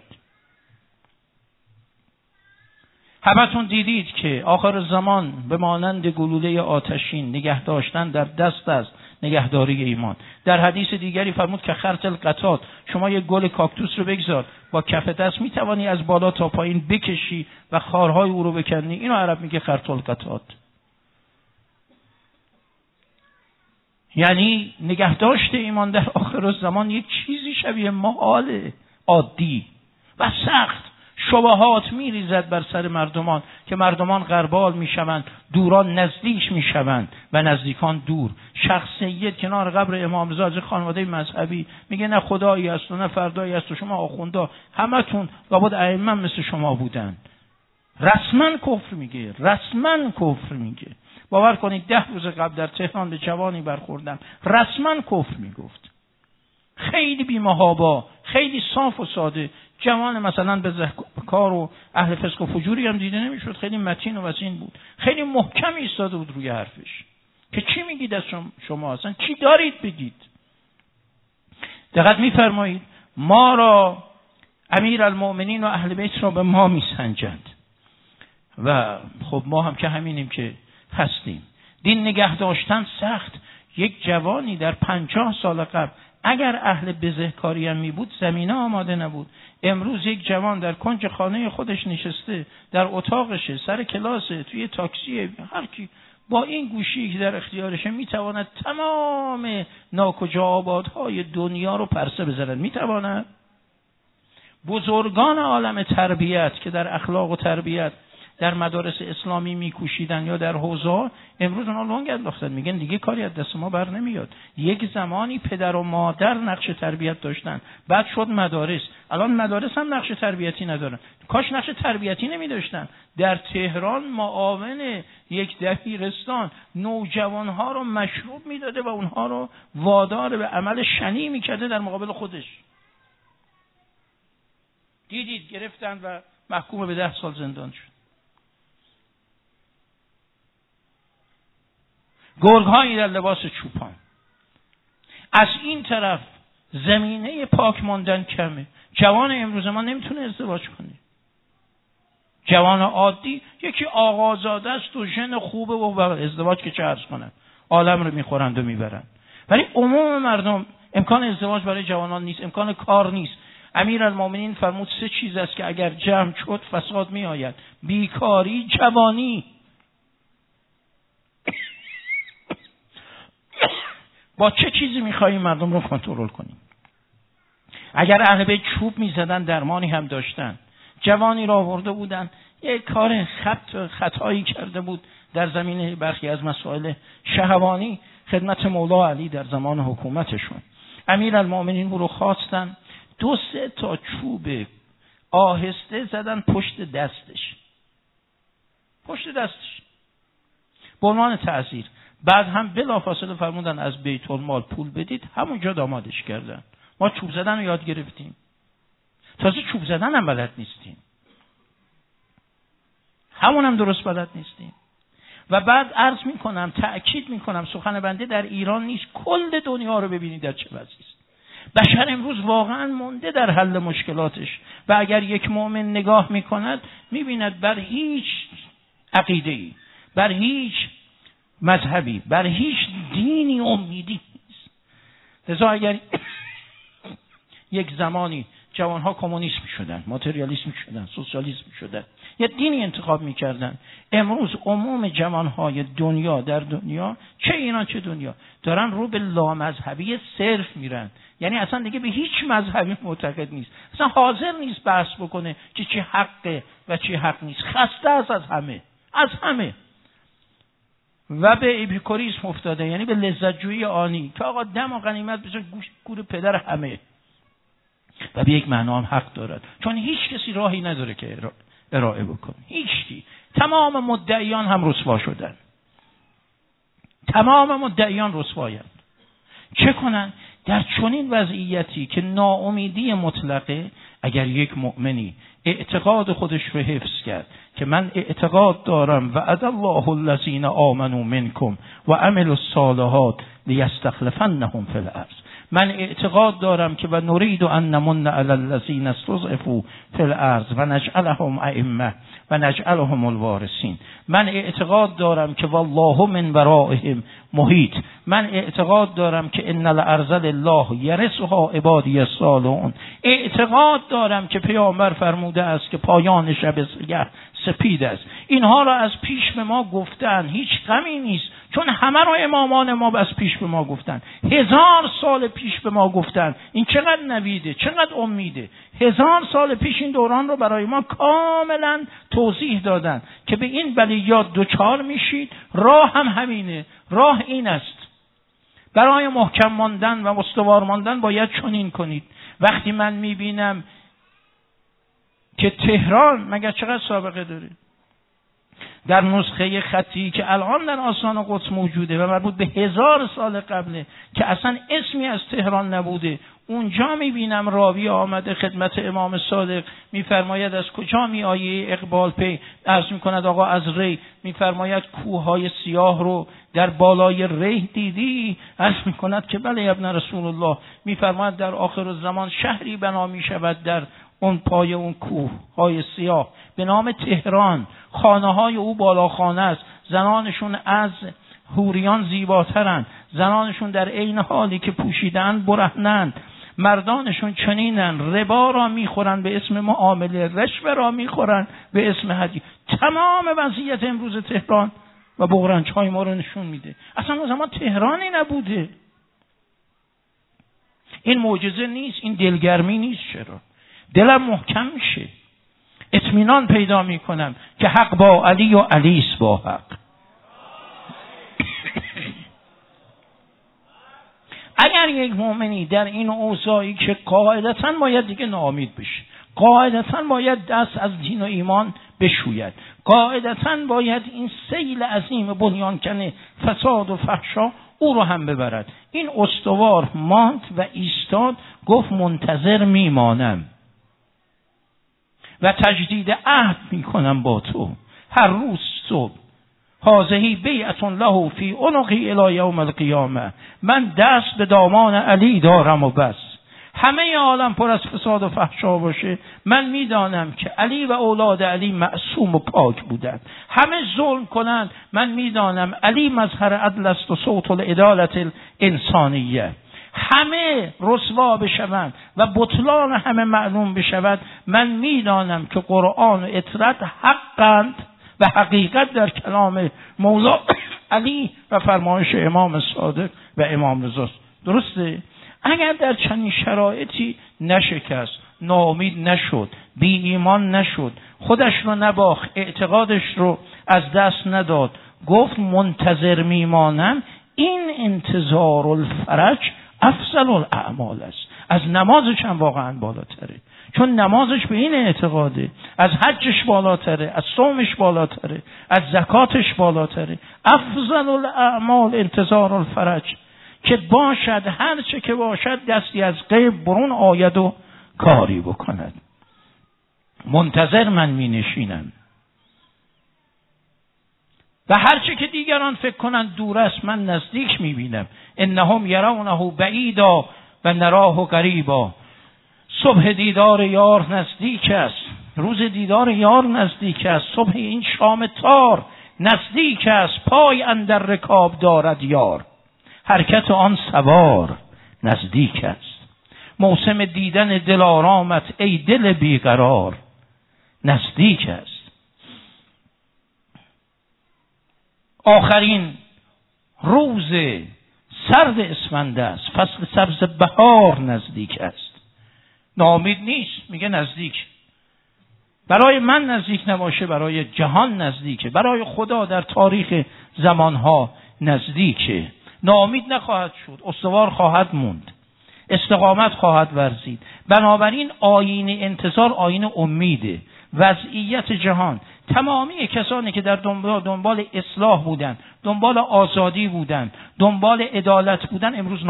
S1: همتون دیدید که آخر زمان به مانند گلوله آتشین نگه داشتن در دست است نگهداری ایمان. در حدیث دیگری فرمود که خرط القطات، شما یک گل کاکتوس رو بگذار، با کف دست میتوانی از بالا تا پایین بکشی و خارهای او رو بکنی. اینو عرب میگه خرط القطات. یعنی نگهداشت ایمان در آخر الزمان یک چیزی شبیه محال، عادی و سخت. شبهات میریزد بر سر مردمان که مردمان غربال میشوند، دوران نزدیک میشوند و نزدیکان دور. شخص سید کنار قبر امام رضا از خانواده مذهبی میگه نه خدایی است و نه فردایی است و شما آخوندا همتون لابد ائمه مثل شما بودن. رسما کفر میگه، رسما کفر میگه. باور کنید 10 روز قبل در تهران به جوانی برخوردم، رسما کفر میگفت. خیلی بی‌محابا، خیلی صاف و ساده. جوان مثلا به کار و اهل فسق و فجوری هم دیده نمیشد، خیلی متین و وسین بود، خیلی محکم ایستاده بود روی حرفش که چی میگید از شما اصلا چی دارید بگید. دقت میفرمایید ما را امیرالمؤمنین و اهل بیت را به ما میسنجند و خب ما هم که همینیم که هستیم. دین نگه داشتن سخت. یک جوانی در 50 سال قبل اگر اهل بزهکاری هم می بود زمینه آماده نبود. امروز یک جوان در کنج خانه خودش نشسته، در اتاقشه، سر کلاسه، توی تاکسیه، هر کی با این گوشی که در اختیارشه میتواند تمام ناکجا آبادهای دنیا رو پرسه بزند. میتواند. بزرگان عالم تربیت که در اخلاق و تربیت در مدارس اسلامی میکوشیدن یا در حوزه، امروز اونا لنگ انداختن، میگن دیگه کاری از دست ما بر نمیاد. یک زمانی پدر و مادر نقش تربیت داشتن، بعد شد مدارس. الان مدارس هم نقش تربیتی ندارن. کاش نقش تربیتی نمیداشتن. در تهران معاون یک دبیرستان نوجوانها رو مشروب میداده و اونها رو وادار به عمل شنیع میکرده در مقابل خودش. دیدید گرفتن و محکوم به 10 سال زندان شد. گرگ‌هایی در لباس چوپان. از این طرف زمینه پاک ماندن کمه. جوان امروز ما نمیتونه ازدواج کنه. جوان عادی یکی آقازاده است و ژن خوبه و ازدواج که چه عرض کنن، عالم رو میخورند و میبرند. ولی عموم مردم امکان ازدواج برای جوانان نیست، امکان کار نیست. امیرالمومنین فرمود 3 چیز است که اگر جمع شد فساد میآید: بیکاری، جوانی. با چه چیزی میخواییم مردم رو کنترل کنیم؟ اگر اهل بیت چوب میزدن درمانی هم داشتن. جوانی را آورده بودن یک کار خطایی کرده بود در زمینه برخی از مسائل شهوانی خدمت مولا علی در زمان حکومتشون. امیرالمومنین او رو خواستن 2-3 تا چوب آهسته زدن پشت دستش به عنوان تعزیر. بعد هم بلافاصله فرمودن از بیت المال پول بدید، همونجا دامادش کردن. ما چوب زدن رو یاد گرفتیم، تازه چوب زدن هم بلد نیستیم، همون هم درست بلد نیستیم. و بعد عرض میکنم، تأکید میکنم، سخن بنده در ایران نیست، کل دنیا رو ببینید در چه وضعی است. بشر امروز واقعا مونده در حل مشکلاتش و اگر یک مؤمن نگاه میکند میبیند بر هیچ عقیده‌ای، بر هیچ مذهبی، بر هیچ دینی امیدی نیست. لذا اگر یک زمانی جوانها کمونیست میشدن، ماتریالیسم میشدن، سوسیالیسم میشدن، یه دینی انتخاب میکردن. امروز عموم جوانهای دنیا در دنیا، چه ایران چه دنیا، دارن رو به لامذهبی صرف میرن. یعنی اصلا دیگه به هیچ مذهبی معتقد نیست، اصلا حاضر نیست بحث بکنه که چی حقه و چی حق نیست. خسته است از همه و به اپیکوریسم افتاده، یعنی به لذت جویی آنی که آقا دم و غنیمت بشه گور پدر همه. و به یک معنا هم حق دارد، چون هیچ کسی راهی نداره که ارائه بکنه، هیچکی. تمام مدعیان هم رسوا شدن، تمام مدعیان رسوایند. چه کنن در چنین وضعیتی که ناامیدی مطلقه؟ اگر یک مؤمنی اعتقاد خودش رو حفظ کرد که من اعتقاد دارم وعد الله الذین آمنوا منکم و عملوا الصالحات لیستخلفنهم فی الارض، من اعتقاد دارم که و نرید ان نمن علی الذین استضعفوا فی الارض و نجعلهم ائمه و نجعلهم الوارثین، من اعتقاد دارم که والله من ورائهم محیط، من اعتقاد دارم که ان الارض لله یرثها عبادی الصالحون، اعتقاد دارم که پیامبر فرموده است که پایان شب سپید است. اینها را از پیش به ما گفتن، هیچ غمی نیست، چون همه را امامان ما از پیش به ما گفتن، 1000 سال پیش به ما گفتن. این چقدر نویده، چقدر امیده. 1000 سال پیش این دوران رو برای ما کاملا توضیح دادن که به این بلیات دوچار میشید. راه هم همینه، راه این است. برای محکم ماندن و استوار ماندن باید چنین کنید. وقتی من میبینم که تهران مگر چقدر سابقه داره، در نسخه خطی که الان در آستان قدس موجوده و مربوط به 1000 سال قبله که اصلا اسمی از تهران نبوده، اونجا میبینم راوی آمده خدمت امام صادق میفرماید از کجا می آیی اقبال پی؟ عرض میکند آقا از ری. میفرماید کوههای سیاه رو در بالای ری دیدی؟ عرض میکند که بله ابن رسول الله. میفرماید در آخر الزمان شهری بنا میشود در اون پای اون کوههای سیاه به نام تهران، خانه های او بالاخانه است، زنانشون از حوریان زیباترند، زنانشون در عین حالی که پوشیدن برهنند، مردانشون چنینن، ربا را میخورن به اسم معامله، رشوه را میخورن به اسم هدیه. تمام وضعیت امروز تهران و بغرنج های ما رو نشون میده. اصلا اون زمان تهرانی نبوده. این معجزه نیست، این دلگرمی نیست. چرا؟ دلم محکم میشه، اطمینان پیدا میکنم که حق با علی و علیس با حق. اگر یک مؤمنی در این اوضاعی که قاعدتاً باید دیگه ناامید بشه، قاعدتاً باید دست از دین و ایمان بشوید، قاعدتاً باید این سیل عظیم بنیانکن فساد و فحشا او رو هم ببرد، این استوار ماند و ایستاد، گفت منتظر میمانم و تجدید عهد میکنم با تو هر روز صبح. هذه بیعة له فی عنقی الی یوم القیامه. من دست به دامان علی دارم و بس. همه عالم پر از فساد و فحشا باشه، من میدانم که علی و اولاد علی معصوم و پاک بودند. همه ظلم کنند، من میدانم علی مظهر عدل است و صوت العدالت الانسانیه. همه رسوا بشوند و بطلان همه معلوم بشود، من میدانم که قرآن و اطرت حقند و حقیقت در کلام مولا علی و فرمایش امام صادق و امام رضا. درسته؟ اگر در چنین شرایطی نشکست، ناامید نشد، بی ایمان نشد، خودش رو نباخت، اعتقادش رو از دست نداد، گفت منتظر میمانم، این انتظار الفرج افضل الاعمال است. از نمازش هم واقعا بالاتره، چون نمازش به این اعتقاده، از حجش بالاتره، از صومش بالاتره، از زکاتش بالاتره. افضل الاعمال انتظار الفرج، که باشد هر چه که باشد دستی از غیب برون آید و کاری بکند. منتظر من می نشینم و هر چه که دیگران فکر کنند دور است، من نزدیک می بینم. انهم یرونه بعیدا و نراه قریبا. صبح دیدار یار نزدیک است، روز دیدار یار نزدیک است، صبح این شام تار نزدیک است. پای اندر رکاب دارد یار، حرکت آن سوار نزدیک است. موسم دیدن دلارامت ای دل بیقرار نزدیک است. آخرین روز سرد اسفند است، فصل سبز بهار نزدیک است. ناامید نیست، میگه نزدیک. برای من نزدیک نباشه برای جهان نزدیکه، برای خدا در تاریخ زمانها نزدیکه. ناامید نخواهد شد، استوار خواهد موند، استقامت خواهد ورزید. بنابراین آیین انتظار آیین امیده. وضعیت جهان، تمامی کسانی که در دنبال اصلاح بودن، دنبال آزادی بودن، دنبال عدالت بودن، امروز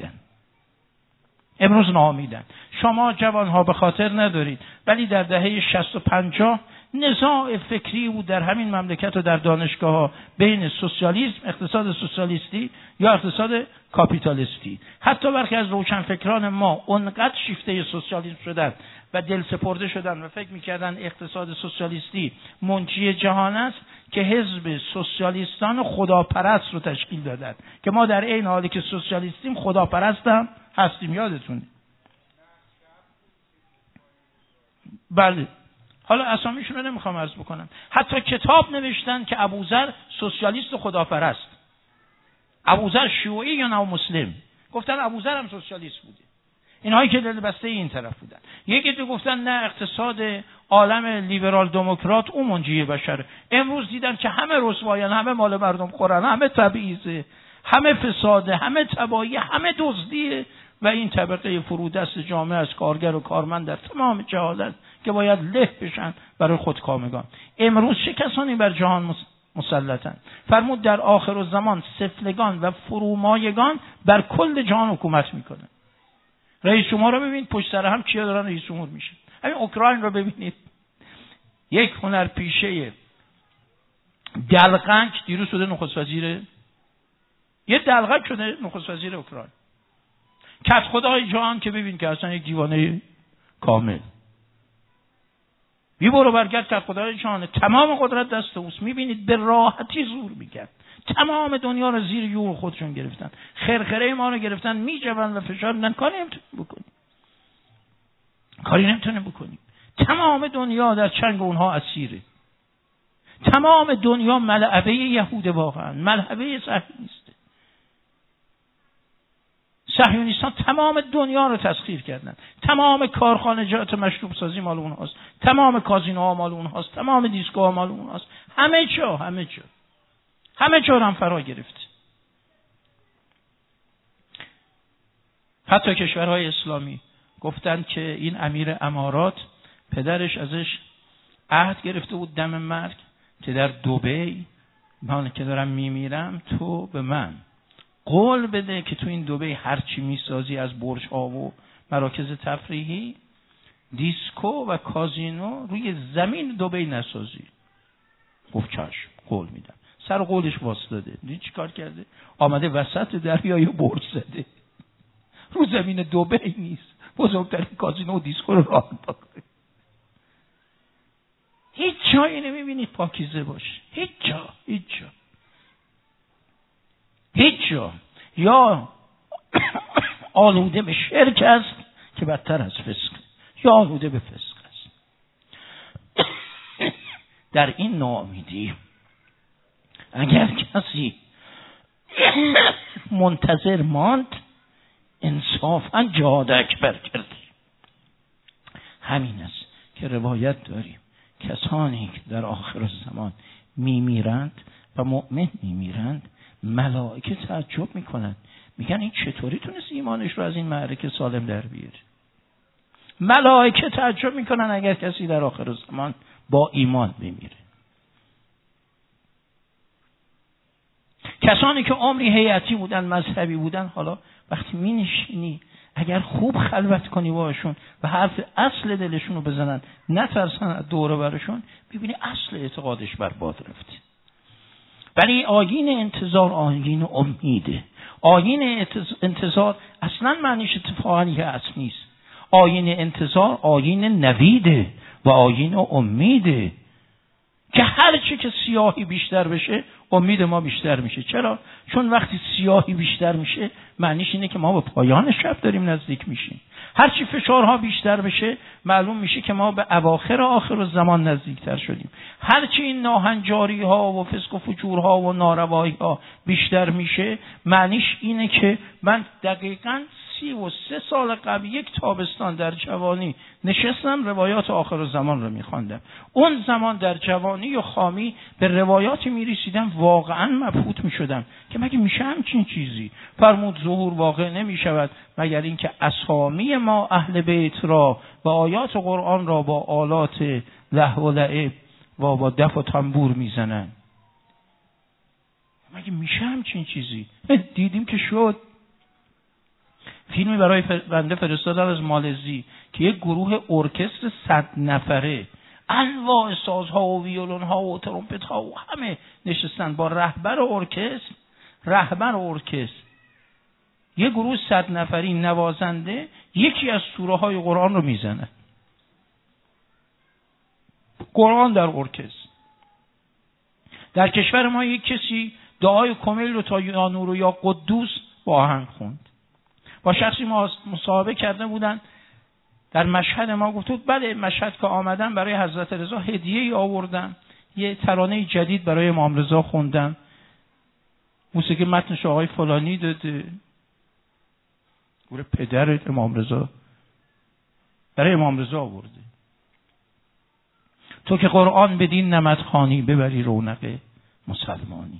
S1: ناامیدن. شما جوانها به خاطر ندارید، ولی در دهه 60 و 50 نزاع فکری بود در همین مملکت و در دانشگاه‌ها بین سوسیالیسم، اقتصاد سوسیالیستی یا اقتصاد کاپیتالیستی. حتی برخی از روشنفکران ما اونقدر شیفته سوسیالیسم شدن و دل سپرده شدن و فکر می‌کردن اقتصاد سوسیالیستی منجی جهان است که حزب سوسیالیستان خداپرست رو تشکیل دادن که ما در این حالی که سوسیالیستیم خداپرست هم هستیم. یادتونه؟ بله. حالا اسامیشون رو نمیخوام عرض بکنم. حتی کتاب نوشتن که ابوذر سوسیالیست و خداپرست. ابوذر شیوعی یا نه مسلم؟ گفتن ابوذر هم سوسیالیست بوده. اینهایی که دل بسته این طرف بودن. یکی تو گفتن نه اقتصاد عالم لیبرال دموکرات اون منجی بشره. امروز دیدن که همه رسوایان، همه مال مردم خورن، همه تبعیضه، همه فساده، همه تباهی، همه دزدیه و این طبقه فرودست جامعه از کارگر و کارمند در تمام جهالت که باید له بشن برای خودکامگان. امروز چه کسانی بر جهان مسلطن؟ فرمود در آخر الزمان سفلگان و فرومایگان بر کل جهان حکومت میکنن. رئیس جمهور رو ببینید پشت سر هم کیا دارن رئیس جمهور میشن. همین اوکراین رو ببینید، یک هنرپیشه دلقک دیروز شده نخست وزیر، یه دلقک شده نخست وزیر اوکراین. کت خدای جهان که ببین که اصلا یک دیوانه کامل. بی برو برگرد کت خدای جهان، تمام قدرت دست اوست. میبینید به راحتی زور میکرد. تمام دنیا رو زیر یور خودشون گرفتن، خرخره ما رو گرفتن، میجوند و فشار میدن. کاری نمیتونیم بکنیم. تمام دنیا در چنگ اونها اسیره. تمام دنیا ملعبه یهود، واقعا ملعبه صهیونیسته. صهیونیستان تمام دنیا رو تسخیر کردن. تمام کارخانجات مشروب سازی مال اونهاست، تمام کازینوها مال اونهاست، تمام دیسکوها مال اونهاست. همه جا هم فرا گرفت. حتی کشورهای اسلامی گفتن که این امیر امارات پدرش ازش عهد گرفته بود دم مرگ که در دبی من که دارم میمیرم تو به من قول بده که تو این دبی هرچی میسازی از برج ها و مراکز تفریحی، دیسکو و کازینو روی زمین دبی نسازی. گفت چشم، قول میدم. سر قولش واسطاده. دیدی چی کار کرده؟ آمده وسط دریای برج زده. رو زمین دبی نیست، بزرگترین کازینو و دیسکو رو راه انداخته. هیچ جایی نمیبینید پاکیزه باشه. هیچ جا. یا آلوده به شرک است که بدتر از فسق، یا آلوده به فسق است. در این ناامیدی اگر کسی منتظر ماند انصافاً جهاد اکبر کرد. همین است که روایت داریم کسانی که در آخر الزمان میمیرند و مؤمن میمیرند، ملائکه تعجب میکنند، میگن این چطوری تونست ایمانش رو از این معرکه سالم در بیاره. ملائکه تعجب میکنن اگر کسی در آخر الزمان با ایمان بمیره. کسانی که عمری هیئتی بودن، مذهبی بودن، حالا وقتی مینشینی اگر خوب خلوت کنی باشون و حرف اصل دلشون رو بزنن، نترسن دوره برشون، ببینی اصل اعتقادش برباد رفته. ولی آیین انتظار آیین امیده. آیین انتظار اصلا معنیش اتفاقی هست نیست. آیین انتظار آیین نویده و آیین امیده. که هر چی که سیاهی بیشتر بشه امید ما بیشتر میشه. چرا؟ چون وقتی سیاهی بیشتر میشه معنیش اینه که ما به پایان شب داریم نزدیک میشیم. هر چی فشارها بیشتر بشه معلوم میشه که ما به اواخر آخر الزمان نزدیکتر شدیم. هر چی این ناهنجاری ها و فسق و فجورها و ناروایی ها بیشتر میشه معنیش اینه که من دقیقاً 33 سال قبل یک تابستان در جوانی نشستم روایات آخر الزمان رو میخواندم. اون زمان در جوانی و خامی به روایاتی میرسیدم واقعا مبهوت میشدم که مگه میشه همچین چیزی. فرمود ظهور واقع نمیشود مگر اینکه اسامی ما اهل بیت را و آیات قرآن را با آلات لهو و لعب و با دف و تنبور میزنن. مگه میشه همچین چیزی؟ دیدیم که شد. فیلمی برای بنده فرستادن از مالزی که یک گروه ارکستر 100 نفره، انواع سازها و ویولون ها و ترومپت ها و همه نشستن با رهبر ارکستر یک گروه 100 نفری نوازنده یکی از سوره های قرآن رو میزنه. قرآن در ارکستر. در کشور ما یک کسی دعای کمیل رو تا یا نور و یا قدوس با آهنگ خوند. با شخصی ما مصاحبه کرده بودن در مشهد، ما گفتود بله مشهد که آمدن برای حضرت رضا هدیه‌ای آوردم، یه ترانه جدید برای امام رضا خوندم، موسیقی متنش آقای فلانی داده. گوره پدرت امام رضا برای امام رضا آورده. تو که قرآن بدین نمدخوانی ببری رونق مسلمانی.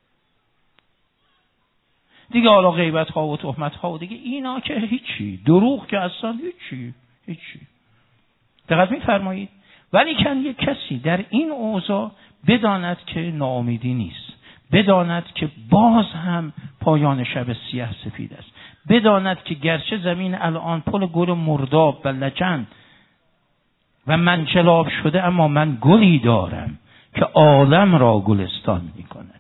S1: دیگه حالا غیبت ها و تهمت ها و دیگه اینا که هیچی، دروغ که اصلا هیچی. دقت می‌فرمایید؟ ولی کن یک کسی در این اوضاع بداند که ناامیدی نیست، بداند که باز هم پایان شب سیاه سفید است، بداند که گرچه زمین الان پل گل مرداب و لجن و منجلاب شده اما من گلی دارم که عالم را گلستان می‌کند.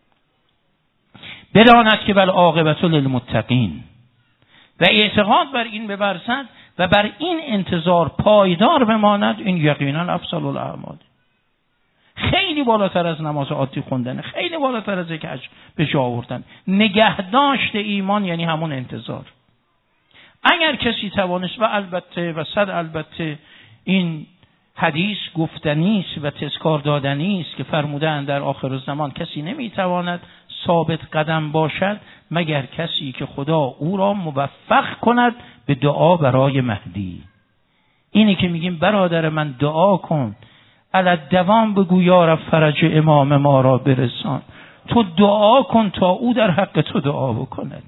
S1: بداند که بل عاقبت للمتقین و اعتقاد بر این ببرزد و بر این انتظار پایدار بماند. این یقینا افضل الاعمال، خیلی بالاتر از نماز عادی خوندن، خیلی بالاتر از یک حج به جا آوردن. نگهداشت ایمان یعنی همون انتظار. اگر کسی توانست، و البته و صد البته این حدیث گفتنی است و تذکار دادنی است که فرمودند در آخر الزمان کسی نمیتواند ثابت قدم باشد مگر کسی که خدا او را موفق کند به دعا برای مهدی. اینی که میگیم برادر من دعا کن، الدوام بگو یا رب فرج امام ما را برسان. تو دعا کن تا او در حق تو دعا بکند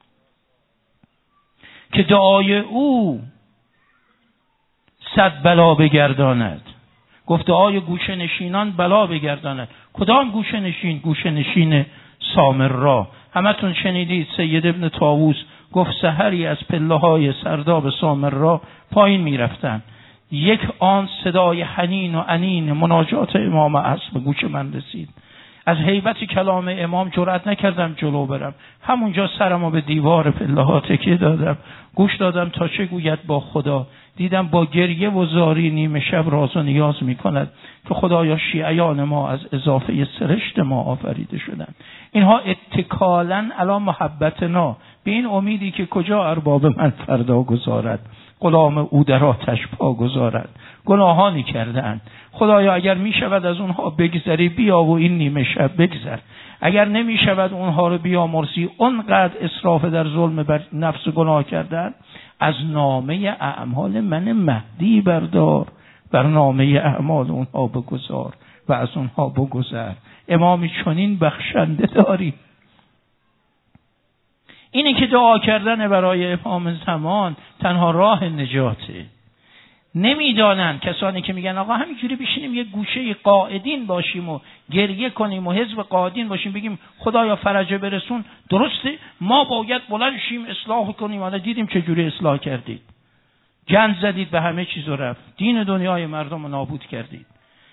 S1: که دعای او 100 بلا بگرداند. گفت دعای گوشه نشینان بلا بگرداند. کدام گوشه نشین؟ گوشه نشین سامرا. همتون شنیدید سید ابن طاووس گفت سحری از پله های سرداب سامرا پایین میرفتن، یک آن صدای حنین و انین مناجات امام عصر به گوش من رسید. از هیبت کلام امام جرئت نکردم جلو برم، همونجا سرمو به دیوار پله ها تکیه دادم، گوش دادم تا چه گوید با خدا. دیدم با گریه و زاری نیمه شب راز و نیاز میکند که خدایا شیعیان ما از اضافه سرشت ما آفریده شدند. اینها اتکالاً علی محبتنا، به این امیدی که کجا ارباب من فردا گذارد، غلام او در آتش پا گذارد. گناهانی کردند خدایا، اگر می شود از اونها بگذری بیا و این نیمه شب بگذر، اگر نمی شود اونها رو بیامرزی. اونقدر اسراف در ظلم بر نفس گناه کردن. از نامه اعمال من مهدی بردار، بر نامه اعمال اونها بگذار و از اونها بگذر. امامی چنین بخشنده داری. اینه که دعا کردن برای امام زمان تنها راه نجاته. نمیدانن کسانی که میگن آقا همینجوری بشینیم یه گوشه قائدین باشیم و گریه کنیم و حزب قائدین باشیم بگیم خدایا فرج برسون. درسته ما باید بلند شیم اصلاح کنیم. حالا دیدیم چه جوری اصلاح کردید، گند زدید به همه چیز و رفت، دین دنیای مردم رو نابود کردید.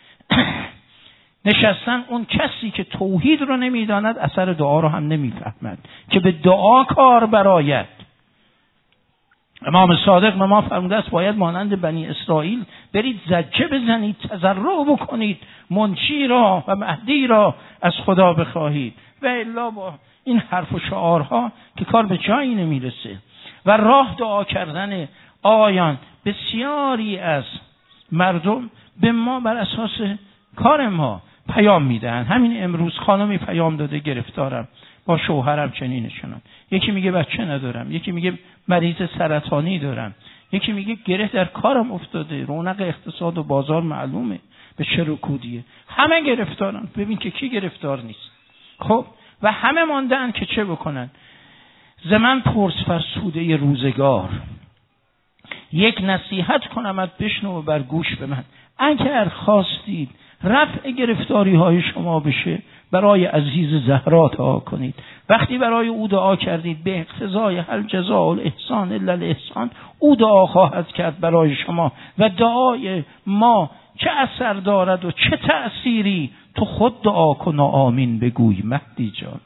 S1: نشستن اون کسی که توحید رو نمیداند اثر دعا رو هم نمیفهمد که به دعا کار برآید. امام صادق به ما فرموده است باید مانند بنی اسرائیل برید زجه بزنید، تضرع بکنید، منجی را و مهدی را از خدا بخواهید و الا با این حرف و شعارها که کار به جایی نمیرسه. و راه دعا کردن آیان بسیاری از مردم به ما بر اساس کار ما پیام میدن. همین امروز خانمی پیام داده گرفتارم، با شوهرم چنینشونم، یکی میگه بچه ندارم، یکی میگه مریض سرطانی دارم، یکی میگه گره در کارم افتاده، رونق اقتصاد و بازار معلومه به چه رکودیه. همه گرفتارن. ببین که کی گرفتار نیست. خب و همه ماندن که چه بکنن؟ زمن پرس فرسوده روزگار، یک نصیحت کنمت بشنو و بر گوش به من. اگر خواستید رفع گرفتاری های شما بشه، برای عزیز زهرا دعا کنید. وقتی برای او دعا کردید به اقتضای هل جزاء الاحسان الا الاحسان، او دعا خواهد کرد برای شما و دعای ما چه اثر دارد و چه تأثیری، تو خود دعا کن و آمین بگوی. مهدی جان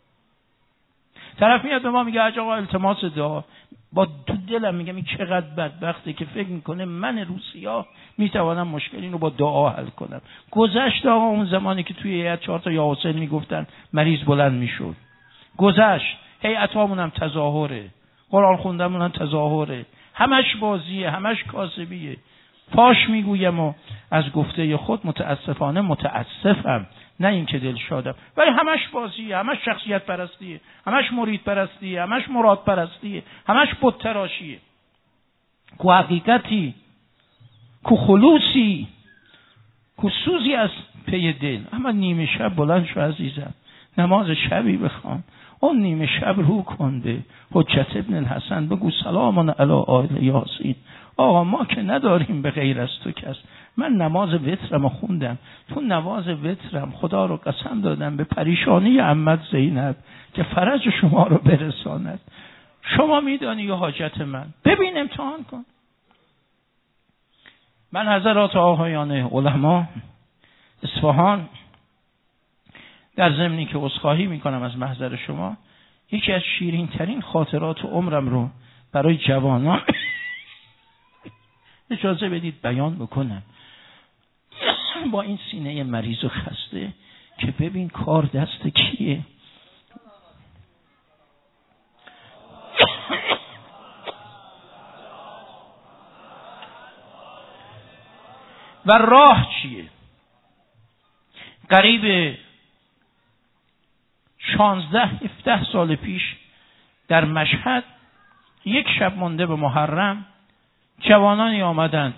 S1: طرف میاد به ما میگه آقا التماس دعا، با تو دلم میگم این چقدر بدبخته که فکر میکنه من روسیا میتوانم مشکل اینو با دعا حل کنم. گذشت آقا اون زمانی که توی هیئت 4 تا یا حسین میگفتن مریض بلند میشد. گذشت. هیئتامون هم تظاهره، قرآن خوندمون هم تظاهره، همش بازیه، همش کاسبیه. فاش میگویم و از گفته خود متاسفانه متاسفم، نه این که دلشادم، ولی همش بازیه، همش شخصیت پرستیه، همش مرید پرستیه، همش مراد پرستیه، همش بت تراشیه. کو حقیقتی، کو خلوصی، کو سوزی از پی دل. اما نیمه شب بلند شو عزیزم، نماز شبی بخوان، اون نیمه شب رو کن به حجت ابن الحسن، بگو سلام علی آل یاسین. آقا ما که نداریم به غیر از تو کس. من نماز وترم خوندم، تو نماز وترم خدا رو قسم دادم به پریشانی عمت زینب که فرج شما رو برساند. شما میدانی یه حاجت من، ببین امتحان کن. من حضرات آقایان علما اصفهان، در ضمنی که عذرخواهی میکنم از محضر شما، یکی از شیرین ترین خاطرات عمرم رو برای جوانان اجازه بدید بیان بکنم. با این سینه مریض و خسته که ببین کار دست کیه. و راه چیه؟ قریب 16-17 سال پیش در مشهد یک شب مانده به محرم جوانانی آمدند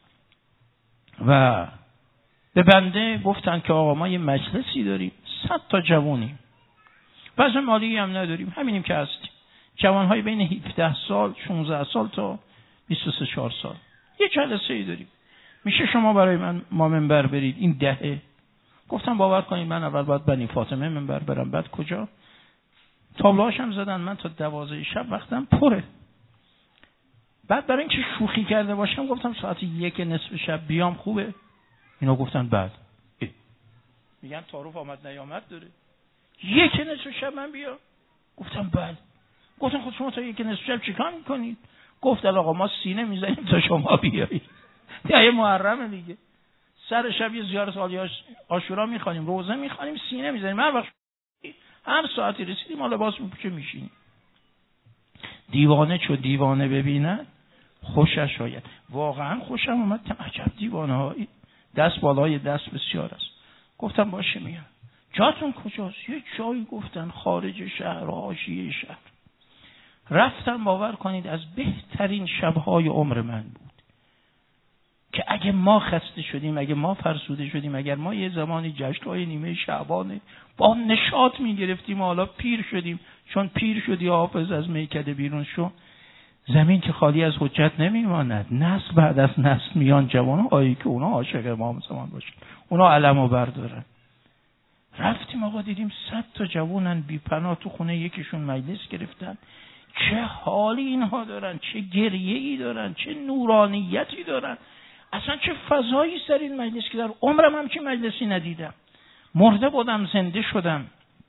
S1: و به بنده گفتند که آقا ما یه مجلسی داریم، 100 تا جوانیم، وضع مالی هم نداریم، همینیم که هستیم، جوانهای بین 17 سال 16 سال تا 23-4 سال، یه جلسه ای داریم، میشه شما برای ما منبر برید این دهه؟ گفتم باور کنید من اول باید بنی فاطمه منبر برم، بعد کجا؟ تابلوهاش هم زدن، من تا 12 شب وقتم پره. بعد برای اینکه شوخی کرده باشم گفتم ساعت 1 نصف شب بیام خوبه؟ اینا گفتن بعد. میگن تعارف آمد نیامد داره. 1 نصف شب من بیام؟ گفتم بعد. گفتم خود شما تا 1 نصف شب چیکار میکنید؟ گفت آقا ما سینه میزنیم تا شما بیایید. دیگه محرمه دیگه. سر شب یه زیارت عاشورا میخوانیم، روزه میخوانیم، سینه میزنیم، هر وقت هر ساعتی رسیدیم ما لباس میپوشیم میشینیم. دیوانه چو دیوانه ببیند خوشش آید. واقعا خوشم اومد. عجب دیوانه هایی، دست بالای دست بسیار است. گفتم باشه میام. جاتون کجاست؟ یه جایی گفتن خارج شهر، حاشیه شهر. رفتم، باور کنید از بهترین شبهای عمر من بود که اگه ما خسته شدیم، اگه ما فرسوده شدیم، اگر ما یه زمانی جشن‌های نیمه شعبان با نشاط می‌گرفتیم، حالا پیر شدیم، چون پیر شدی حافظ از میکده بیرون شو، زمین که خالی از حجت نمیماند. نسل بعد از نسل میان جوان‌هایی که اونا عاشق امام زمان باشن، اونا علمو بردارن. رفتیم آقا دیدیم 100 تا جوانن بی پناه تو خونه یکیشون مجلس گرفتن. چه حالی اینها دارن، چه گریه‌ای دارن، چه نورانیتی دارن، اصلا چه فضایی سر این مجلس که در عمرم همچین مجلسی ندیدم. مرده بودم زنده شدم.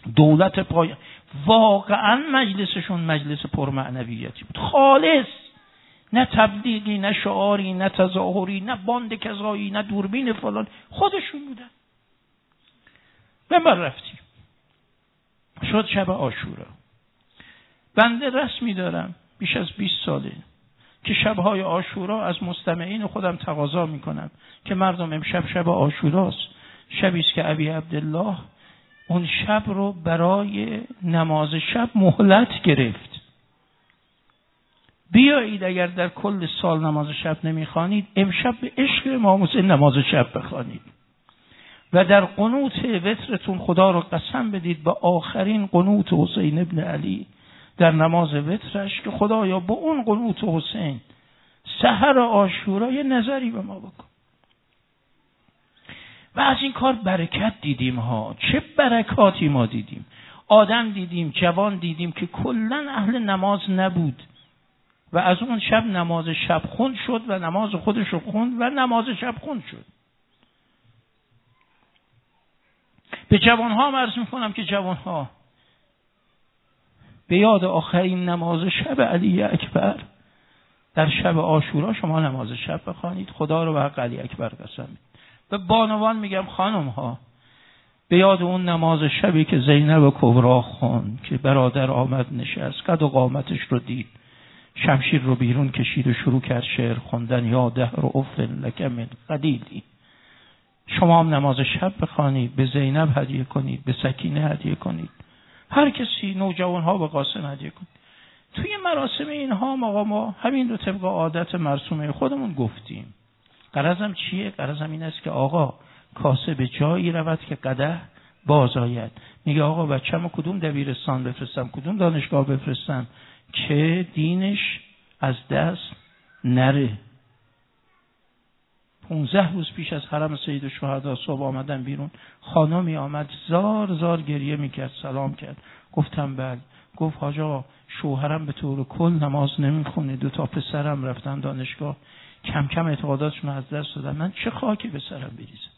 S1: دولت پایان. واقعا مجلسشون مجلس پرمعنویتی بود، خالص، نه تبلیغی، نه شعاری، نه تظاهری، نه باند کذایی، نه دوربین فلان، خودشون بودن. و ما رفتیم. شد شب عاشورا. بنده رسمی دارم بیش از 20 ساله که شبهای عاشورا از مستمعین خودم تقاضا میکنم که مردم امشب شب عاشوراست، شبی است که ابی عبدالله اون شب رو برای نماز شب مهلت گرفت. بیایید اگر در کل سال نماز شب نمیخوانید، امشب به عشق امام حسین نماز شب بخوانید و در قنوت وترتون خدا رو قسم بدید به آخرین قنوت حسین ابن علی در نماز وترش که خدایا با اون قنوت حسین سحر عاشورا یه نظری به ما بکن. و از این کار برکت دیدیم ها، چه برکاتی ما دیدیم. آدم دیدیم، جوان دیدیم که کلن اهل نماز نبود و از اون شب نماز شب خوند شد و نماز خودش رو خوند و نماز شب خوند شد. به جوانها عرض میکنم که جوانها به یاد آخرین نماز شب علی اکبر در شب عاشورا شما نماز شب بخوانید، خدا رو به حق علی اکبر قسم میدید. به بانوان میگم خانم ها به یاد اون نماز شبی که زینب کبرا خوند که برادر آمد نشست، قد و قامتش رو دید، شمشیر رو بیرون کشید و شروع کرد شعر خوندن، یا دهر افل لک من قدیلی. شما هم نماز شب بخوانید، به زینب هدیه کنید، به سکینه هدیه کنید، هر کسی، نوجوان ها به قاسم هدیه کنید. توی مراسم اینها ما همین رو طبق عادت مرسومه خودمون گفتیم. غرضم چیه؟ غرضم این است که آقا کاسه به جایی رود که قدح باز آید. میگه آقا بچه‌مو کدوم دبیرستان بفرستم، کدوم دانشگاه بفرستم که دینش از دست نره. 15 روز پیش از حرم سید الشهدا صبح آمدم بیرون، خانمی آمد زار زار گریه میکرد، سلام کرد. گفتم بله. گفت حاج آقا شوهرم به طور کل نماز نمیخونه، 2 تا پسرم رفتن دانشگاه، کم کم اعتقاداتشون از دست دادن، من چه خاکی به سرم بریزم.